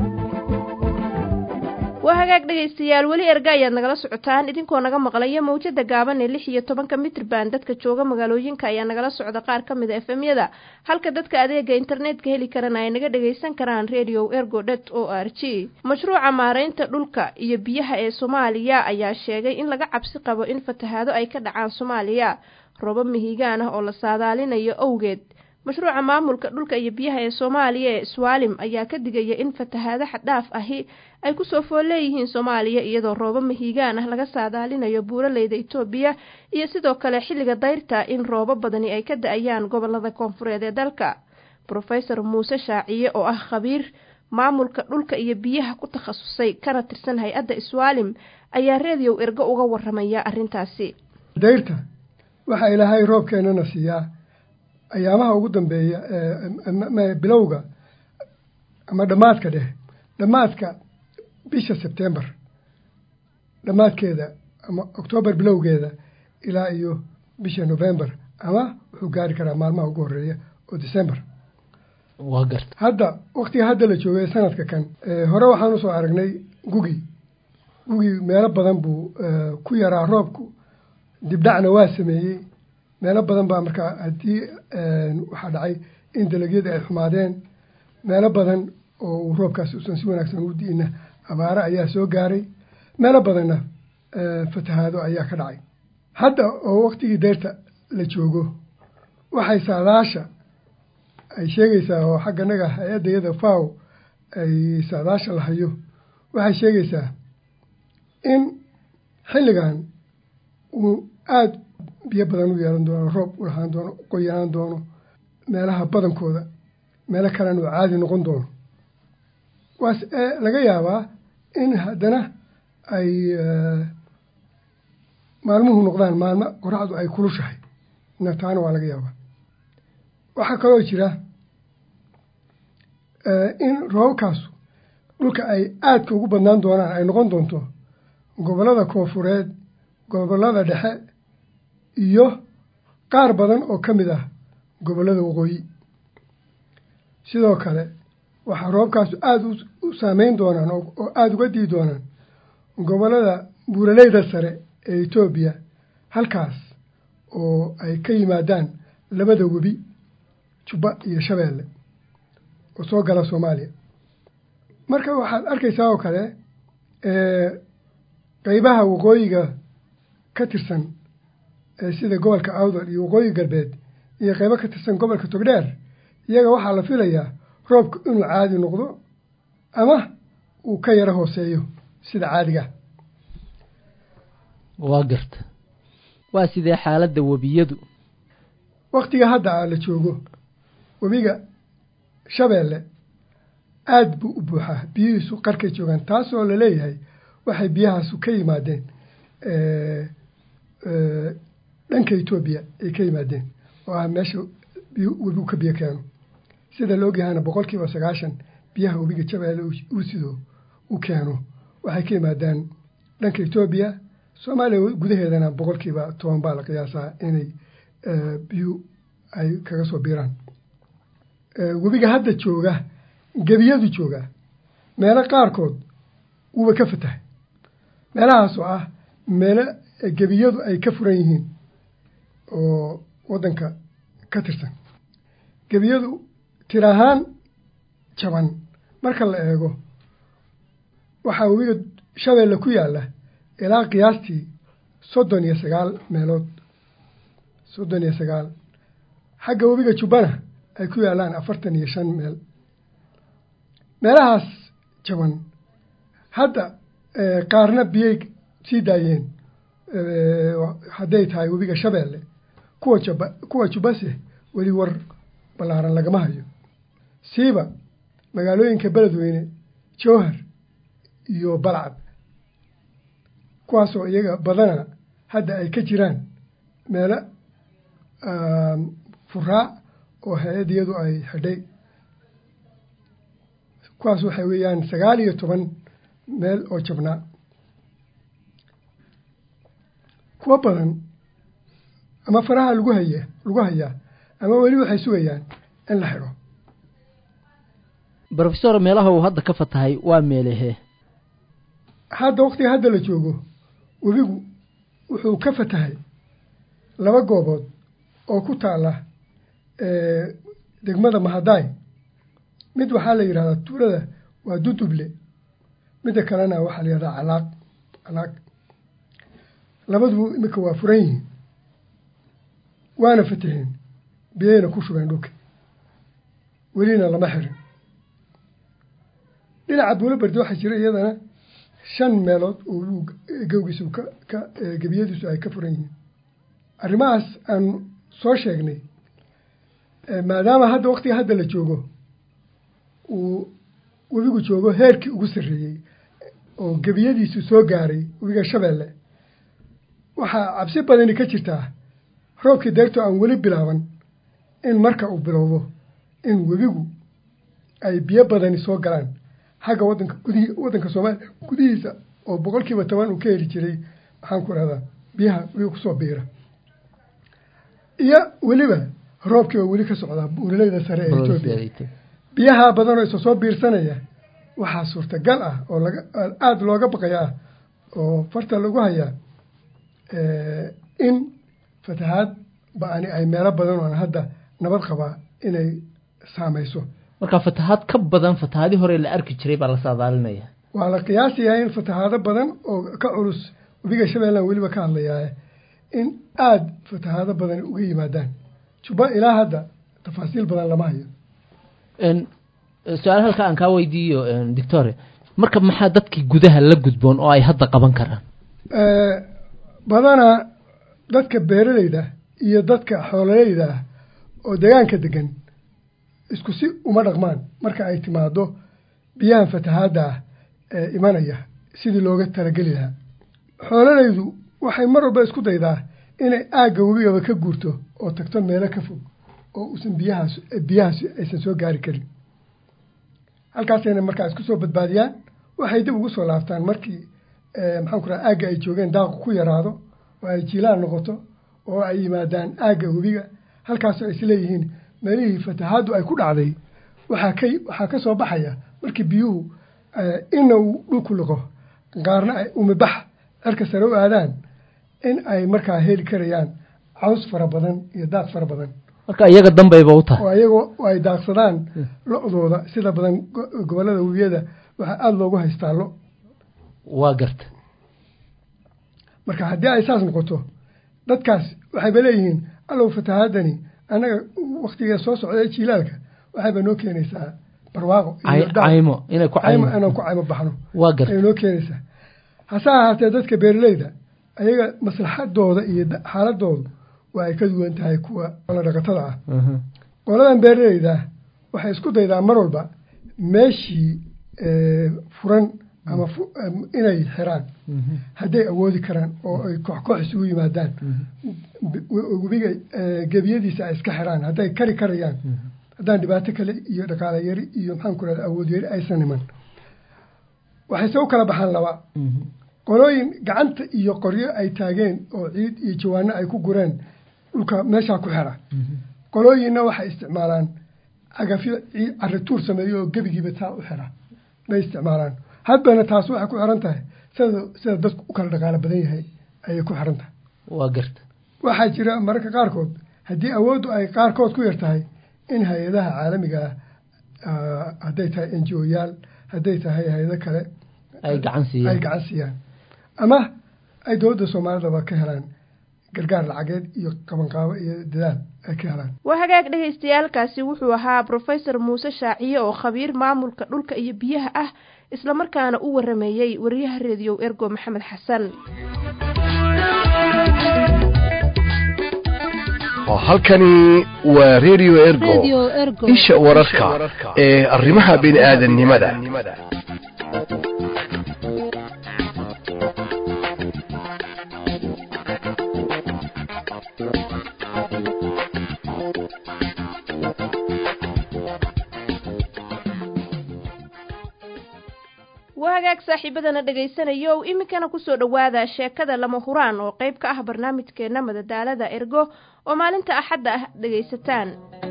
waa hagaag dhagaystayaal weli erga ayaad nagala socotaan idinkoo naga maqlaya mawjadda gaaban ee 16 mitir baan dadka jooga magaalooyinka ayaa nagala socda qaar ka mid ah FM-yada halka dadka adeega internetka heli karana ay naga dhagaysan karaan radio.ergo.org mashruuca maareynta dhulka iyo biyaha ee Soomaaliya ayaa sheegay in laga cabsi qabo in fatahaado ay ka dhacaan Soomaaliya roobab mihigaan ah oo la saadaalinayo awgeed mashruuca maamulka dhulka iyo biyaha ee Soomaaliya ee Swaalim ayaa ka digaya in fatahaado xad dhaaf ahi ay ku soo fooleeyihiin Soomaaliya iyadoo roobab mihigaan ah laga saadaalinayo buuraleyda Itoobiya iyo sidoo kale xilliga dayrta in roobab badani ay ka da'ayaan gobolada koonfureed ee dalka Professor Muuse Shaaciye oo ah khabiir maamulka dhulka iyo biyaha ku takhasusay kana tirsan hay'adda Swaalim ayaa radio ergo uga waramaya arintaasi dayrta waxa ilaahay roobkeenana siiyaa ayaamaha ugu dambeeya bilowga ama dhamaadka bisha September dhamaadkeeda ama October bilowgeeda ilaa iyo bisha November ama wuxuu gaari karaa maalmaha ugu horeeya oo December waa garta hadda waqtiga hadda la joogay sanadka kan hore waxaan soo aragnay gugi meelo badan buu ku yaraa roobku dibdhacna waa sameeyay meelo badan baa markaa hadii waxa dhacay in dalagyada ay xumaadeen meelo badan oo roobkaas uusan si wanaagsan u diina abaara ayaa soo gaaray meelo badanna fatahaado ayaa ka dhacay hadda oo waqtigii deerta la joogo waxay saadaasha ay sheegaysaa oo xagganaga hay-adayada FAO ay saadaasha la hayo waxay sheegaysaa in xilligan uu aad biyo badan u yeelan doono roob u lahaan doono qoyanaan doono meelaha badankooda meelo kalena uu caadi noqon doono waas laga yaabaa in haddana ay maalmuhu noqdaan maalmo qoraxdu ay kulushahay taana waa laga yaabaa waxaa kaloo jira in roobabkaasu dhulka ay aadka ugu badnaan doonaan ay noqon doonto gobollada koonfureed gobollada dhexe iyo qaar badan oo ka mid ah gobollada waqooyi sidoo kale waxaa roobkaasu aada u saameyn doonaan oo aada uga dii doonaan gobollada buuraleyda sare ee Itoobiya halkaas oo ay ka yimaadaan labada webi Jubba iyo Shabeelle oo soo gala Soomaaliya marka waxaad arkaysaa oo kale qaybaha waqooyiga ka tirsan sida gobolka Awdal iyo waqooyi galbeed iyo qaybo ka tirsan gobolka Togdheer iyaga waxaa la filayaa roobku inuu caadi noqdo ama uu ka yara hooseeyo sida caadiga waa garta waa sidee xaaladda webiyadu waqtiga hadda la joogo webiga Shabeelle aad buu u buuxaa biyihiisu qarkay joogaan taasoo la leeyahay waxay biyahaasu ka yimaadeen dhanka Itoobiya ay ka yimaadeen oo ah meesha webigu ka biyo keeno sida la ogyahayna 90% biyaha webiga Shabeelle uu sidoo u keeno waxay ka yimaadaan dhanka Itoobiya Soomaaliya gudaheedana 10% baa la qiyaasaa inay biyo ay kaga soo biiraan webiga hadda jooga gebiyadu jooga meelo qaarkood wuuba ka fatahay meelahaas oo ah meelo gebiyadu ay ka furan yihiin oo waddanka ka tirsan gebiyadu tir ahaan jaban marka la eego waxaa webiga shabeelle ku yaalla ilaa qiyaastii 39 meelood 39 xagga webiga jubbana ay ku yaallaan 45 meel meelahaas jaban hadda qaarna biyay sii daayeen hadday tahay webiga shabeelle kuwa jubbase weli war ballaaran lagama hayo siiba magaalooyinka beledweyne jowhar iyo balcad kuwaasoo iyaga badana hadda ay ka jiraan meelo furaa oo hay-adiyadu ay xidhay kuwaas waxay weeyaan 19 meel oo jabnaa kuwa badan ama faraha lagu hayaa ama weli waxay sugayaan in la xidho brofesor meelaha uu hadda ka fatahay waa meelehee hadda waqtiga hadda la joogo webigu wuxuu ka fatahay 2 goobood oo ku taala degmada Mahadaay mid waxaa la yidhahdaa tuulada waa Duduble midda kalena waxaa la yidhahdaa Calaaq labaduba imika waa furan yihiin waana fataheen biyayna ku shubeen dhulka welina lama xirin dhinaca Buulobardi waxaa jira iyadana 5 meelood oo gowgiisu gebiyadiisu ay ka furan yihiin arrimahaas aan soo sheegnay maadaama hadda waqtiga hadda la joogo uu webigu joogo heerkii ugu sarreeyey oo gebiyadiisu soo gaaray webiga shabeelle waxaa cabsi badani ka jirtaa roobkii deegto aan weli bilaaban in marka uu bilowdo in webigu ay biyo badani soo galaan xagga waddanka Soomaaliya gudihiisa oo 10% uu ka heli jiray waxaan ku radaa biyaha webiga kusoo biira iyo weliba roobkii oo weli ka socdaa buuraleyda sare ee Itoobiya biyaha badan oo soo biirsanaya waxaa suurtagal ah oo aad looga baqayaa oo farta lagu hayaa in fatahaad ba'ani ay meelo badan oo hadda nabad qabaa inay saamayso marka fatahaad ka badan fatahaadii hore la arki jiray baa la saadaalinaya waa la qiyaasiyaa in fatahaado badan oo ka culus webiga shabeelle weliba ka hadlayaa in aad fatahaado badan uga yimaadaan juba ilaa hadda tafaasiil badan lama hayo su-aal halka aan kaa weydiiyo doctore marka maxaa dadkii gudaha la gudboon oo ay hadda qaban karaan badanaa dadka beeraleyda iyo dadka xoololeyda ah oo deegaanka degan isku si uma dhaqmaan marka ay timaado biyahan fatahaadda ah ee imanaya sidii looga talageli lahaa xoololeydu waxay mar walba isku daydaa inay aagga webigaba ka guurto oo tagto meelo ka fog oo uusan biyahaas aysan soo gaari karin halkaasayna markaa isku soo badbaadiyaan waxay dib ugu soo laabtaan markii maxaan ku raha aagga ay joogeen daaqu ku yaraado oo ay jiilaan noqoto oo ay yimaadaan aagga webiga halkaasoo ay isleeyihiin meelihii fatahaaddu ay ku dhacday waxaa ka soo baxaya markii biyuhu inna uu dhulku liqo qaarna ay umibax cirka sare u aadaan in ay markaa heli karayaan caws fara badan iyo daaq fara badan marka iyaga dambayba u tahay oo iyagoo ay daaqsadaan lo-dooda sida badan gobollada webiyada waxaa aada loogu haystaa lo waa garta marka haddii ay saas noqoto dadkaas waxayba leeyihiin allow fatahaadani annaga waktiga soo socda jiilaalka waxayba noo keenaysaa barwaaqo caymo inaan ku caymo baxno waa garta ay noo keenaysaa hase ahaatee dadka beeraleyda ayaga maslaxadooda iyo xaaladoodu waa ay ka duwan tahay kuwa xoolo dhaqatada ah qoladan beeraleyda waxay isku daydaa mar walba meeshii furan ama inay xiraan hadday awoodi karaan oo ay koox isugu yimaadaan webiga gebiyadiisa ay iska xiraan hadday kari karayaan haddaan dhibaato kale iyo dhaqaale yari iyo maxaan ku rahda awood yari aysan iman waxayse u kala baxaan laba qolooyin gacanta iyo qoryo ay taageen oo ciid iyo jawaano ay ku gureen dhulka meeshaa ku xira qolooyinna waxay isticmaalaan cagafyo carituur sameeyo oo gebigiiba taa u xira bay isticmaalaan haddana taas waxay ku xiran tahay sida dadku u kala dhaqaalo badan yahay ayay ku xiran tahay waa garta waxaa jira mararka qaarkood haddii awooddu ay qaarkood ku yar tahay in hay-adaha caalamiga ah hadday tahay NGO-yaal hadday tahay hay-ado kale ay gacan siiyaan ama ay dowladda soomaalidaba ka helaan gargaar lacageed iyo qabanqaabo iyo dadaal ay ka helaan. waa hagaag dhagaystayaalkaasi wuxuu ahaa Professor Muuse Shaaciye oo khabiir maamulka dhulka iyo biyaha ah isla markaana u warameeyay wariyaha Radio Ergo Maxamed Xasan. halkani waa Radio Ergo isha wararka ee arrimaha bini'aadanimada. wahagaag saaxiibadana dhageysanayo iminkana kusoo dhawaada sheekada lama huraan oo qayb ka ah barnaamijkeena madadaalada Ergo oo maalinta axadda ah dhageysataan.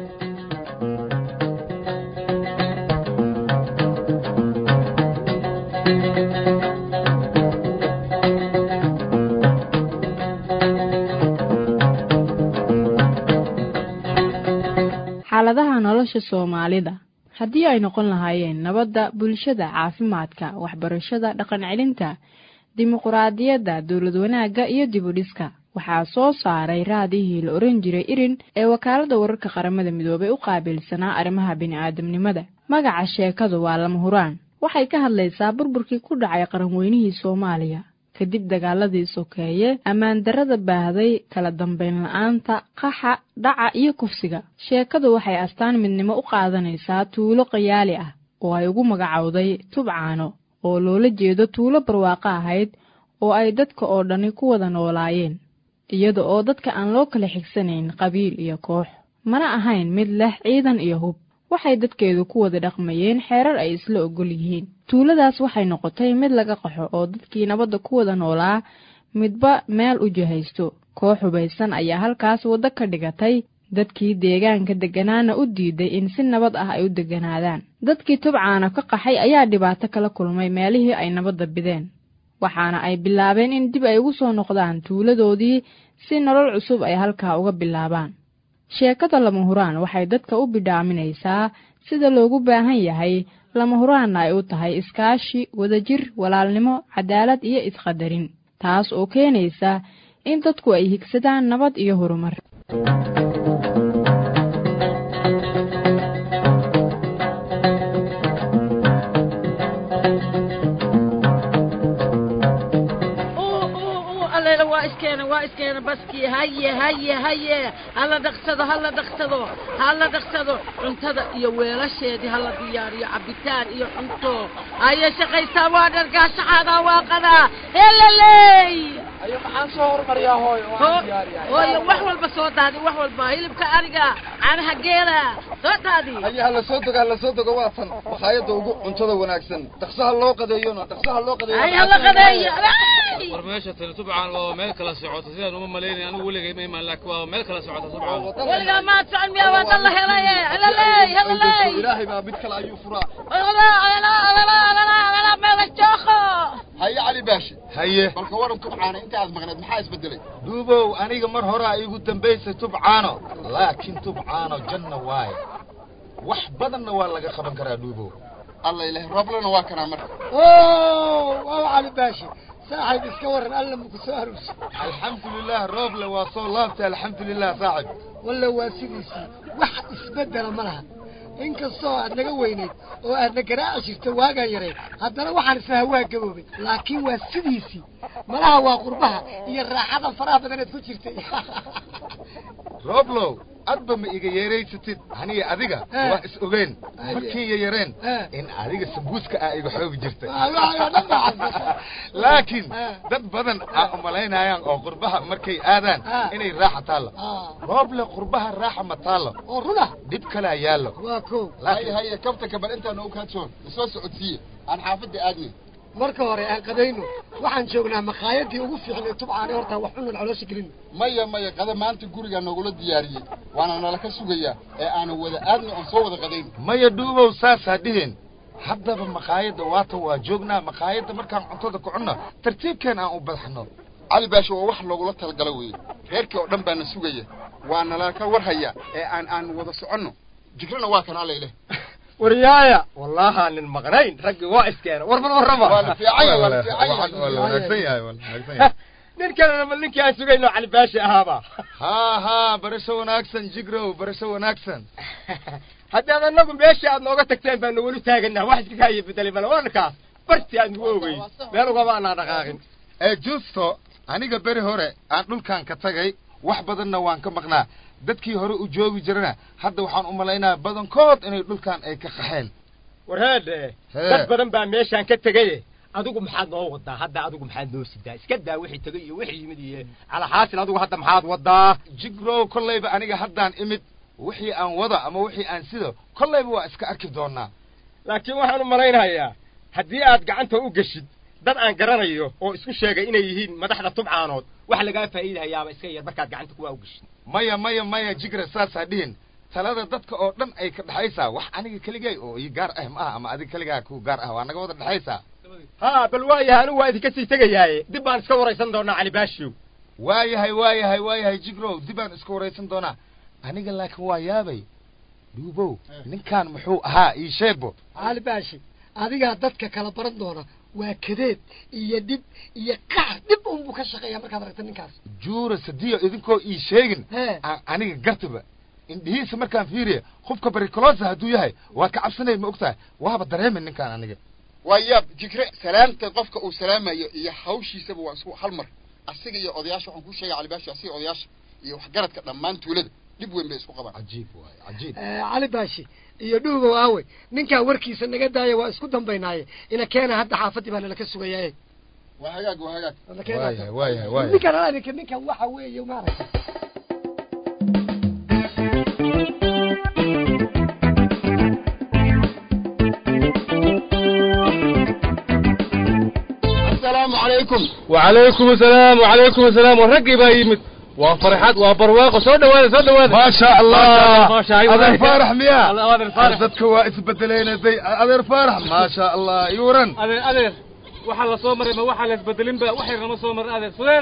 xaaladaha nolosha Soomaalida haddii ay noqon lahaayeen nabadda, bulshada, caafimaadka, waxbarashada, dhaqan celinta, dimuqraadiyadda, dawlad wanaagga iyo dib u dhiska, waxaa soo saaray raadihii la oran jiray IRIN ee wakaaladda wararka qaramada midoobay u qaabilsanaa arrimaha bini'aadamnimada. magaca sheekadu waa lama huraan. waxay ka hadlaysaa burburkii ku dhacay qaranweynihii Soomaaliya kadib dagaaladii sokeeye, ammaan darrada baahday, kala dambeyn la'aanta, qaxa, dhaca iyo kufsiga. sheekadu waxay astaan midnimo u qaadanaysaa tuulo qayaali ah oo ay ugu magacowday Tubcaano, oo loola jeedo tuulo barwaaqo ahayd oo ay dadka oo dhani ku wada noolaayeen, iyada oo dadka aan loo kala xigsanayn qabiil iyo koox, mana ahayn mid leh ciidan iyo hub. waxay dadkeedu ku wada dhaqmayeen xeerar ay isla ogol yihiin. tuuladaas waxay noqotay mid laga qaxo oo dadkii nabadda ku wada noolaa midba meel u jihaysto. koox hubaysan ayaa halkaas waddo ka dhigatay, dadkii deegaanka degganaana u diiday in si nabad ah ay u degganaadaan. dadkii Tubcaana ka qaxay ayaa dhibaato kala kulmay meelihii ay nabadda bideen, waxaana ay bilaabeen in dib ay ugu soo noqdaan tuuladoodii si nolol cusub ay halkaa uga bilaabaan. sheekada lama huraan waxay dadka u bidhaaminaysaa sida loogu baahan yahay lama huraanna ay u tahay iskaashi, wadajir, walaalnimo, cadaalad iyo isqadarin, taas oo keenaysa in dadku ay higsadaan nabad iyo horumar. waa iskeena baski haye hala dhaqsado cuntada iyo weelasheedii hala diyaariyo cabitaan iyo cunto aye shaqaysaa waa dhargaashaxaada waa qadaa helaley ayo maxaan soo hormariyaa hooyo wax walba soo daadi, wax walba hilibka ariga, caanaha geela soo daadi. aye hala soo dogo waa tan makhaayadda ugu cuntada wanaagsan. dhaqsaha loo qadeeyo aye hala qadeeyo war meesha Tubcaan waa meel kala socota sidaan uma maleynay anigu weligay ma imaan, laakiin waa meel kala socota Tubcaan. weliga ma taan miyaa waa dal helay helaley ilaahay baa mid kale ayuu furaa. ala meel jooxo haye cali baashi haye balka waran Tubcaana inta aad maqnayd maxaa isbedelay? duubow aniga mar hore igu dambaysay Tubcaano, laakiin Tubcaano janna waaye, wax badanna waa laga qaban karaa duubow. alla ilaahay roblana waa kana marka waa cali baashi صاحب اسكور الله مكسارس الحمد لله روبله وصو لافته الحمد لله صاحب ولا واسيديسي واحد اسبدل ملها inkastoo aad naga weyneyd oo aad na garaaci jirtay waagaan yareed, haddana waxaan isla waa gaboobay, laakiin waa sidiisii. malaha waa qurbaha iyo raaxada faraha badaneed ku jirtay. roblow adba ma iga yeeraysatid aniga adiga waa is ogeen markii yareen in adiga sambuuska ah iga xoogi jirtay. laakiin dad badan aan umalaynayaan oo qurbaha markay aadaan inay raaxa taalo. roble qurbaha raaxa ma taalo oo runa dib kala yaalo. haye kabtanka bal intaan u kaadsoon soo socodsiye aan xaafadda aadnay. marka hore aan qadayno waxaan joognaa makhaayadii ugu fiicnay Tubcaana, horta wax cunno caloosha gelin. maya qada maanta guriga noogula diyaariyay waana nala ka sugayaa ee aan wada aadno oo soo wada qadayn. maya duubow saas ha dhihin, haddaba makhaayadda waa joognaa. makhaayadda markaan cuntada ku cunno tartiibkeen aan u badaxno. cali baashi waa wax loogula talagala weeye, reerkii oo dhan baana sugaya, waa nala ka warhaya ee aan wada soconno. jigrana waa kan alla ileh وريايا والله أنا المغنين رجع واسكان وربنا وربا ولا في عيا ولا في عيا ولا نسيا ولا ninkan lama ninka aan sugayno cali baashi ahaaba ha barasho wanaagsan jigrow barasho wanaagsan haddaan anagu meesha aad nooga tagteen baan wali taaganaa wax iska hayay bedelay bal warkaas barti aad nagu oogay meel uga baana dhaqaaqin justo aniga bari hore aan dhulkan ka tagay wax badanna waan ka maqnaa dadkii hore u joogi jirana hadda waxaan u malaynaa badankood inay dhulkan ay ka qaxeen warhaade dad badan baa meeshaan ka tagay adigu maxaad noo wadaa hadda adigu maxaad noo sidaa iska daa wixii tagay iyo wixii yimid iyo ala xaasil adigu hadda maxaad wadaa jigrow kollayba aniga haddaan imid wixii aan wada ama wixii aan sido kollayba waa iska arki doonaa laakiin waxaan u malaynayaa haddii aad gacanta u geshid dad aan garanayo oo isku sheegay inay yihiin madaxda tubcaanood wax lagaa faa'iidayaaba iska yar markaad gacanta kuwa u geshid maya jigra saas ha dhihin talada dadka oo dhan ay ka dhaxaysaa wax aniga keligay oo ii gaar ah ma aha ama adiga keligaa ku gaar ah waa naga wada dhaxaysaa ها بل وايه أنا وايد كسي تجاي دبان سكوري سندونا علي باشيو وايه جيجرو دبان سكوري سندونا أنا قال لك وايابي دوبو نكان محو ها يشيبو علي باشي هذه قدتك كلا برندونا وكذب يدب يقع دب بكشقة يا مركب رتنين كاس جور سديو إذن كو يشيجن أنا قرتبه إن هي سمركان فيري خوف كبريكولوز هدوية هاي وكعبسني مقطع وهذا درهم من كان أنا وياب جكرة سلامة قفك أو سلامة يحوشي سبوا سو حلمر أسيق يا أضياش وحن كل شيء على باش أسيق أضياش يحجرت لما أنت ولد دبوا من بيسوا قبر عجيب عجيب على باشي يدوب قوي نينكا وركي سنجد داي واسكتهم بيناي إن كان هذا حافتي بنا لك السوية وهاجك وايه نينكا وحوي يوم عارف وعليكم السلام ورقي بايمت وفرحات وبرواق سودوا ما شاء الله هذا فرح مياه هذا فرح ضدك واسبدلين زي هذا فرح ما شاء الله يورن هذا وحلا صومر ما وحلا اسبدلين بقى وحير ما صومر هذا سرير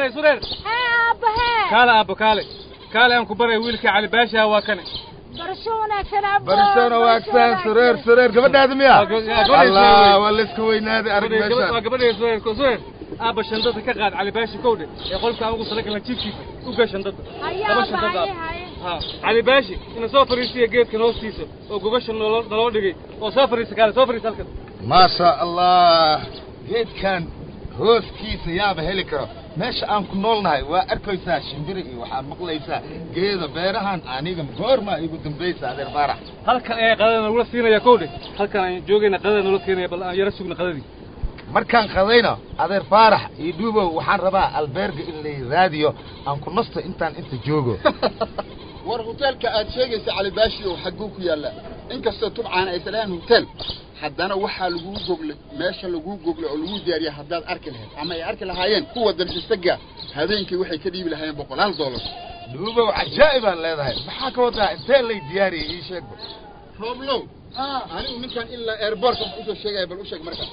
ابو كاله انكو بري ويلك على باشا واكن برشونا واكسان سرير قبل هذا مياه الله ولا اسكوي نادي ارق باشا قبل سرير أبا شندة كقعد على باشي كودة يقول لك أبغى صلك لك تشيف وقى شندة أبا شندة ها على باشي إن سافر يسيا جيت كنوس تيسو وقى شندة دقي وسافر يسكال سافر يسالك ما شاء الله جيت كان هوس كيس يابا هليكرا ماشي أنا كنولنا وأركيسا شمبري وحمقليسا جيدا بيرهان أنيقا مغورما يقول دمبيسا هذا الفرح هل كان قدرنا نقول سينا يا كودة هل كان جوجينا قدرنا نقول سينا بل يرسونا قدري markaan qadayna adeer faarax iyo duubo waxaan rabaa alberga in la raadiyo aan ku nasto intaan inta joogo war hotelka aad sheegaysa cali baashi oo xaguu ku yaala inkastoo tubcaan ay salaan hotel haddana waxaa lagu goglay meesha lagu goglay oo lagu diyaariyay haddaad arki lahayd ama ay arki lahaayeen kuwa dalxiisaga habeenkii waxay ka dhiibi lahaayeen $100 duubo cajaa'ib aan leedahay maxaa ka wadaa intee lay diyaariyay ii sheeg roblow anigu ninkan ilaa airport u soo sheegay bal u sheeg markaa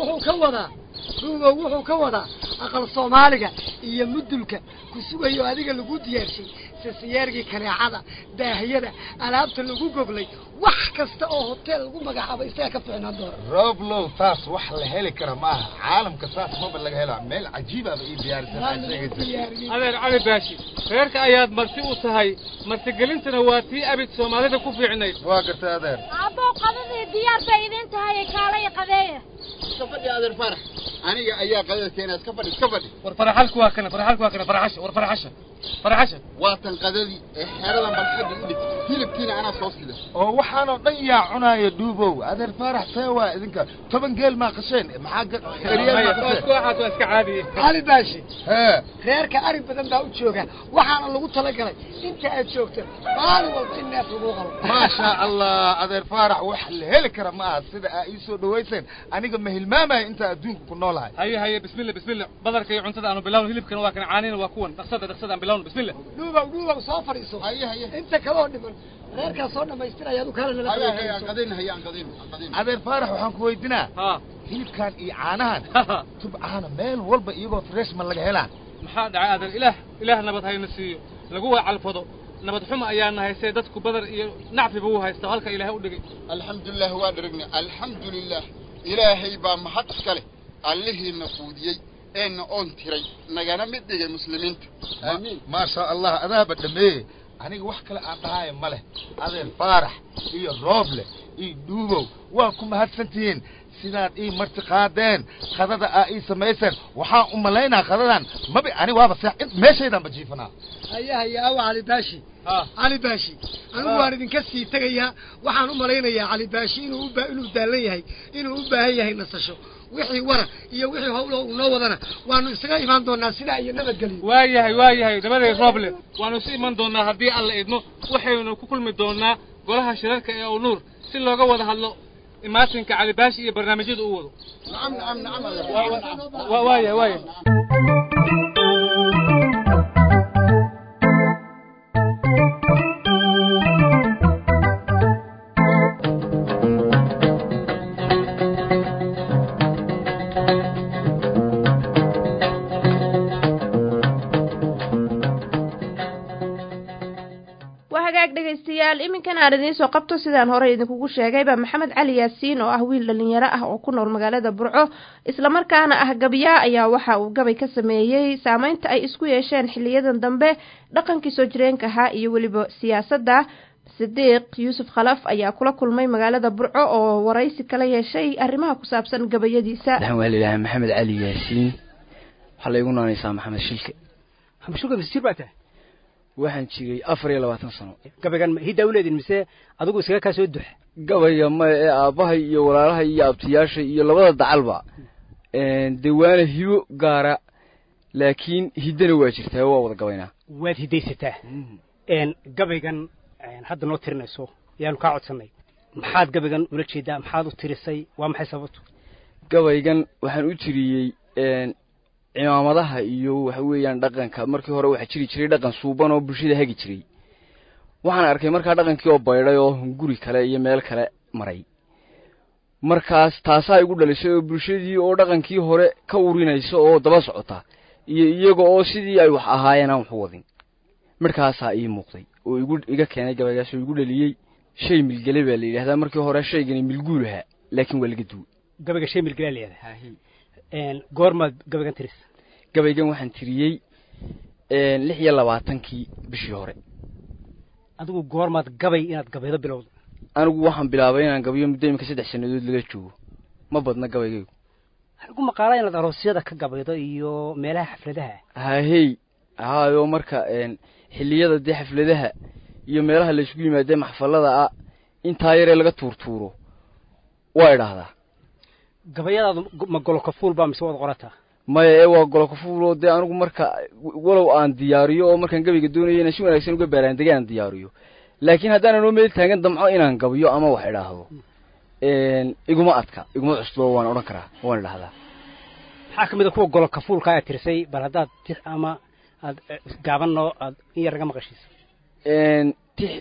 wuxuu ka wadaa aqal Soomaaliga iyo mudulka ku sugayo adiga lagu diyaarshay sisiyeergii kareecada daahiyada alaabta lagu goglay wax kasta oo hotel lagu magacaabo isaga ka fiicnaan doona roblow taas wax la heli kara ma aha caalamka saas ma laga helo meel cajiib ah ay diyaarsan adeer cali baashi reerka ayaad marti u tahay marti gelintana waa tii abid Soomaalida ku fiicnayd waa gartaa adeer abo qadadii diyaar bay idin tahay kaalay qadeeya كفدي هذا الفرح أنا أيها قدر كيناس كفدي ورفرحالك واكنا فرحشة واتن قدري حيرا بالحد يقولك هيلبكينا أنا صوصي ده وحنا ضيع عنا يدوبو هذا الفرح سوا إذنك طبعا قال ما قشين محاق ريال ما قشين واحد واسك عادي علي باشي خيرك أريد بدن دا أتشوكا وحنا اللي قلت لك انت أتشوكتا قالوا والقناس وقوغلو ما شاء الله هذا الفرح وحل هلكرة ما سيدا إيسو دويسين أنا قم هلماما انت أدونك كنولها هيا بسم الله بدرك يعنتد أنه بلاون هلبكنا واكنا عانين واكون دقصد بلاون بسم الله دوبا صافر يسو هيا انت كلون من غير كاسونا ما يسترى يدو كان لنا هيا قدين هذا الفرح وحن كويدنا هلب كان إعانان تبعانا ميل والبا إيغو فريش من لغا هلا محاد عادل إله نبط هاي نسيو لقوه على الفضو nabad xumo ayaa nahaysay dadku badar iyo nacfiba uu haysta halka ilaahay u dhigay alxamdulilah waa dharagna alxamdulilah ilaahay baa mahad iskale allihiina quudiyey eena oon tiray nagana mid dhigay muslimiinta aamiin maasha allah adaaba dhameeye aniga wax kale aan dhahayo ma leh adeer faarax iyo rooble iyo dhuubow waa ku mahadsantihiin sidaad ii marti qaadeen qadada aa ii samayseen waxaan u malaynaa qadadan mabi ani waaba meeshaydan bajiifanaa haya awa cali baashi anigu waan idinka sii tegayaa waxaan u malaynayaa cali baashi inuu daalan yahay inuu u baahan yahay nasasho wixii wara iyo wixii howlo uu noo wadana waanu isaga imaan doonaa sidaa iyo nabadgelyo waayahay nabaday rooble waanu isu iman doonaa haddii alla idmo waxaynu ku kulmi doonaa golaha shirarka ee Nuur si looga wada hadlo imaatinka cali baashi iyo barnaamijyada uu wado nacam waayahay iminkan aan idiin soo qabto sidaan hore idinkugu sheegayba maxamed cali yaasiin oo ah wiil dhalinyaro ah oo ku nool magaalada Burco isla markaana ah gabiya ayaa waxa uu gabay ka sameeyay saameynta ay isku yeesheen xiliyadan dambe dhaqankii soo jireenka ahaa iyo waliba siyaasadda Sidiiq Yuusuf Khalaf ayaa kula kulmay magaalada Burco oo waraysi kala yeeshay arrimaha ku saabsan gabayadiisa alxamdulilah maxamed cali yaasiin waxa la igu naanaysaa maxamed shilke bisirbaata waxaan jiray 24 sano gabaygan hidawleedin mise adigu isaga ka soo dux gabayga ma aabahay iyo walaalahay iyo abtiyaashay iyo labada dacalba diiwaana hibo gaara laakiin hidana waa jirtaa waa wada gabaynaa waad hidaysataa gabaygan hadda noo tirinayso yaanu ka codsanay maxaad gabaygan ula jeedaa maxaad u tirisay waa maxay sababtu gabaygan waxaan u tiriyey cimaamadaha iyo waxa weeyaan dhaqanka markii hore waxa jiray dhaqan suuban oo bulshada hagi jiray waxaan arkay markaa dhaqankii oo baydhay oo guri kale iyo meel kale maray markaas taasaa igu dhalisay oo bulshadii oo dhaqankii hore ka urinayso oo daba socota iyo iyaga oo sidii ay wax ahaayeen aan wax wadin markaasaa ii muuqday oo iga keenay gabaygaas oo igu dhaliyay shay milgale baa la yiraahdaa markii hore shaygani milguulaha laakiin waa laga duway gabayga shay milgale la yiraahdaa goormaad gabaygan tiris gabaygan waxaan tiriyey 26 bishii hore adigu goormaad gabay inaad gabaydo bilowdo anigu waxaan bilaabay inaan gabayo muddo imika 3 sanadood laga joogo ma badna gabaygaygu anigu maqaalay inaad aroosyada ka gabaydo iyo meelaha xafladaha haayo marka xilliyada dee xafladaha iyo meelaha la isugu yimaadeen maxfalada intaa yare laga tuurtuuro waa idhaahdaa gabayadaadu ma goloka fuul baa mise wad qorataa maya waa goloka fuul oo dee anigu marka walow aan diyaariyo oo markaan gabayga doonayo inaan si wanaagsan uga baaraan degaan diyaariyo laakiin haddaan noo meel taagan damco inaan gabayo ama wax idhaahdo iguma cusbo waan odhan karaa waan idhaahdaa maxaa ka mid a kuwa goloka fuulka aad tirisay bal haddaad tix ama aad gaabanoo aad in yar naga maqashiisa tix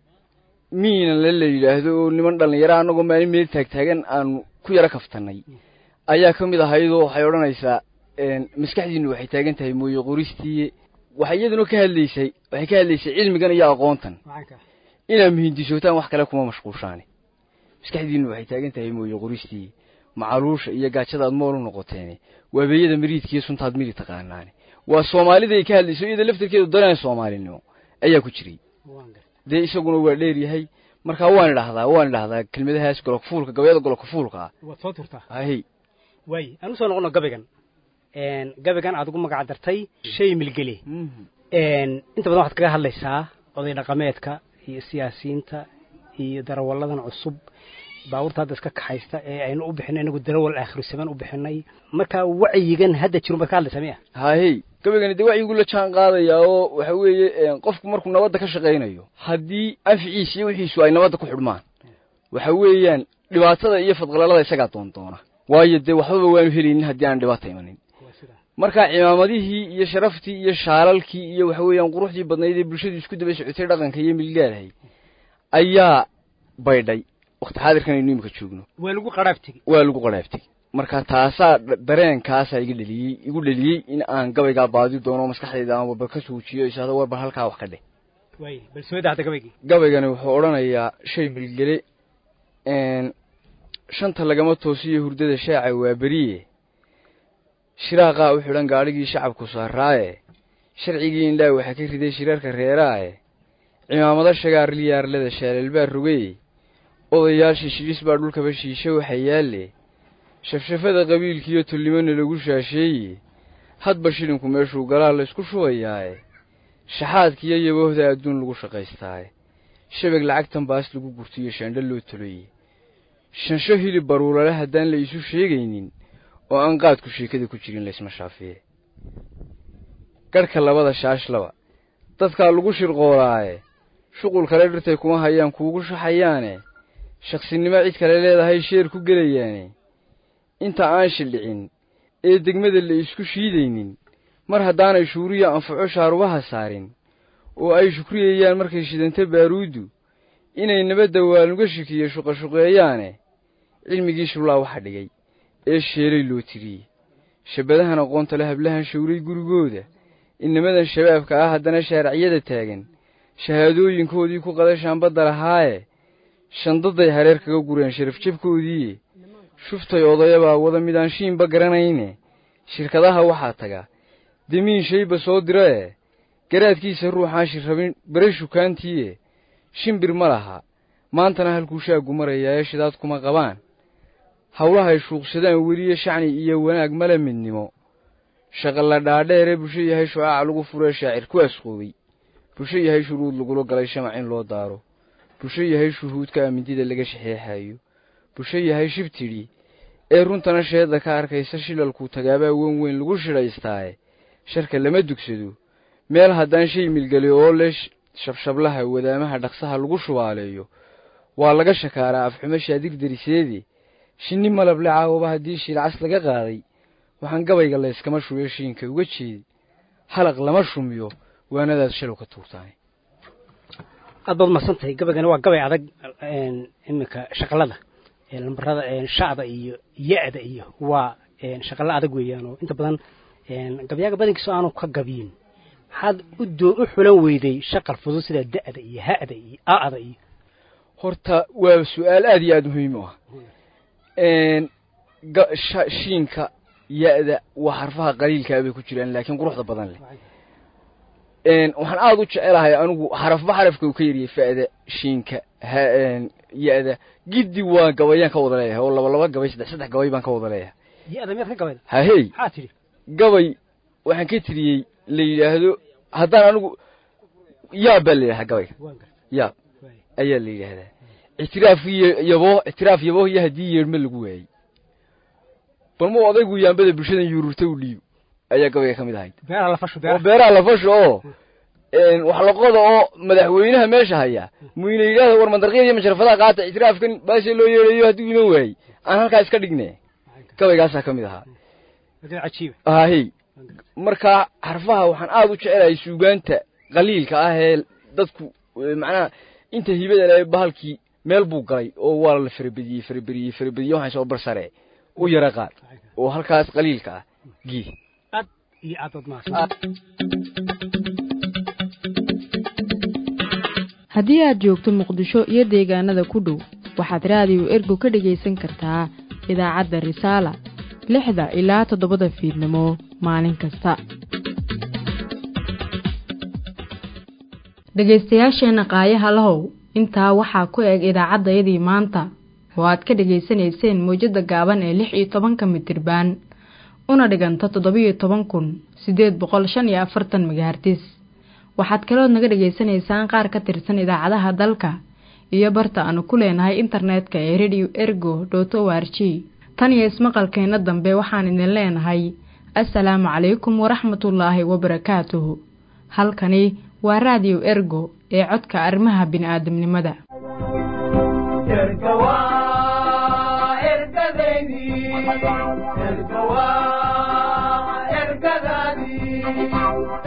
miinan la yidhaahdo oo niman dhalinyaro annagoo maalin meel taagtaagan aan ku yara kaftanay ayaa ka mid ahaydoo waxay odhanaysaa maskaxdiinu waxay taagan tahay mooye qoristii waxay iyaduna waxay ka hadlaysay cilmigan iyo aqoontan inaad muhindisootaan wax kale kuma mashquushaani maskaxdiinu waxay taagan tahay mooye qoristii macaluusha iyo gaajadaad mool u noqoteene waabeeyada miriidkiiyo suntaad miri taqaanaane waa soomaalida ay ka hadlayso iyada laftirkeedu dareen soomaalinimo ayaa ku jiray dee isaguna waa dheer yahay markaa waan idhaahdaa kelmadahaas golokafuulka gabayada golokafuulka waad soo turtaa waay aan usoo noqono gabaygan aad ugu magac dartay shay milgeli inta badan waxaad kaga hadlaysaa oday dhaqameedka iyo siyaasiyiinta iyo darawalladan cusub baabuurta hadda iska kaxaysta ee aynu u bixinay inagu darawal aakhiru samaan u bixinay markaa wacyigan hadda jiro baad ka hadlaysaa miya gabaygani dee wacyigu la jaan qaadayaa oo waxa weeye qofku markuu nabadda ka shaqaynayo haddii anficiisa iyo wixiisu ay nabadda ku xidhmaan waxa weeyaan dhibaatada iyo fadqalalada isagaa doondoona waayo dee waxbaba waanu helaynin haddii aan dhibaato imanin markaa cimaamadihii iyo sharaftii iyo shaalalkii iyo waxa weeyaan quruxdii badnayd ee bulshadu isku daba socotay dhaqanka iyo milgaalahay ayaa baydhay waqti xaadirkan aynu imika joogno waa lagu qaraabtay marka taasaa dareenkaasaa igu dhaliyey in aan gabaygaa baadi doono maskaxdayda ama bal ka suujiyo isaada war bal halkaa wax ka dheh way bal soo daahda gabaygani wuxuu odhanayaa shay bilgele shanta lagama toosiyo hurdada shaaca waa beriye shiraaqa u xidhan gaadhigii shacabku saaraaye sharcigii indhaa waxa ka riday shirarka reeraaye cimaamada shagaar liyaarlada shaalal baa rogay odayaashii shidhis baa dhulkaba shiishe waxa yaalle shafshafada qabiilkiiyo tullimana lagu shaasheeye hadba shilinku meeshuu galaa la isku shubayaaye shaxaadkiiyo yaboohda adduun lagu shaqaystaaye shabag lacagtan baas lagu gurtiyo shaandha loo toloye shansho hilib baruulale haddaan la isu sheegaynin oo aan qaadku sheekada ku jirin laysma shaafiye garhka labada shaash laba dadkaa lagu shirqoolaaye shuqul kale dhirtay kuma hayaan kuugu shaxayaane shaqsinimo cid kale leedahay sheer ku gelayaane inta aan shildhicin ee degmada la isku shiidaynin mar haddaanay shuuriya anfaco shaarubaha saarin oo ay shukriyayaan markay shidanta baaruuddu inay nabadda waanuga shikiyo shuqashuqeeyaane cilmigii shublaa waxa dhigay ee sheelay loo tiriyey shabadahan aqoonta le hablahan shawray gurigooda inamadan shabaabka ah haddana shaariciyada taagan shahaadooyinkoodii ku qadashaan badda lahaaye shandaday hareer kaga gureen sharafjabkoodiiye shuftay odayabaa wada midaan shiinba garanayne shirkadaha waxaa taga demiin shayba soo dira garaadkiisa ruuxaan shirrabin bare shukaantiiye shimbir ma laha maantana halkuu shaagu marayaa ee shidaad kuma qabaan hawlahay shuuqsadaan weliye shacni iyo wanaag male midnimo shaqalla dhaadheere busho yahay shucaaca lagu furee shaacir ku asqoobay busho yahay shuruud lagula galay shamac in loo daaro busho yahay shuhuudka amindida laga shaxeexaayo busho yahay shib tidhi ee runtana sheedda ka arkaysa shilalkuu tagaabaa wen weyn lagu shidhaystaaye sharka lama dugsado meel haddaan shay milgeli oo leh shabshablaha wadaamaha dhaqsaha lagu shubaaleeyo waa laga shakaaraa afxumo shaadirdarriseedii shinni malable caawaba haddii shiilcas laga qaaday waxaan gabayga layskama shubee shiinka uga jeedi halaq lama shumiyo waanadaad shalow ka tuurtaane aad baad masantahay gabaygani waa gabay adag iminka shaqalada lambarada shacda iyo ya-da iyo waa shaqalo adag weeyaan oo inta badan gabyaaga badankiiso aanu ka gabiyin maxaad u xulan weyday shaqal fudud sida da'da iyo ha'da iyo a'da iyo horta waa su'aal aad iyo aad muhiim u ah shiinka ya-da waa xarfaha qaliilkaa bay ku jiraan laakiin quruxda badan leh waxaan aad u jecelahay anigu xarafba xarafka uu ka yariyey fa'da shiinka ya-da giddi waa gabayaan ka wada leeyahay oo laba gabay saddex gabay baan ka wada leeyahay ya-da miyaad ka gabayda hahey maxaa tidhi gabay waxaan ka tiriyey la yidhaahdo haddaan anigu yaab baa la yidhahdaa gabayga yaab ayaa la yidhaahdaa ictiraaf yabooh iyo haddii yeedhma lagu waayey balma odaygu yaambada bulshadan yuururta u dhiibo ayaa gabayga ka mid ahayd beeraha la fasho oo wax laqoda oo madaxweynaha meesha haya muyna yidhahda war mandarqiyada iyo masharafadaha qaata ictiraafkan baasha loo yeedhayo hadduu iman waayey aan halkaa iska dhigne gabaygaasaa ka mid ahaa hahey markaa xarfaha waxaan aad u jecelahay suugaanta qaliilka ah ee dadku macnaha inta hibada le bahalkii meel buu galay oo waa la farabediyey waxaan soo barsare u yara qaad oo halkaas qaliilka ah gii aad iyo aad haddii aad joogto muqdisho iyo deegaanada ku dhow waxaad raadiyo ergo ka dhagaysan kartaa idaacadda risaala 6 ilaa 7 fiidnimo maalin kasta dhegaystayaasheena qaayaha lahow intaa waxaa ku eg idaacaddayadii maanta oo aad ka dhegaysanayseen mowjada gaaban ee 16 mitrirbaan una dhiganta 17,845 megahertz waxaad kalood naga dhegaysanaysaan qaar ka tirsan idaacadaha dalka iyo barta aanu ku leenahay internetka ee radio.ergo.org tan iyo ismaqalkeena dambe waxaan idin leenahay assalaamu calaykum waraxmatullaahi wabarakaatuhu halkani waa radio ergo ee codka arrimaha bini'aadamnimada ergadaydi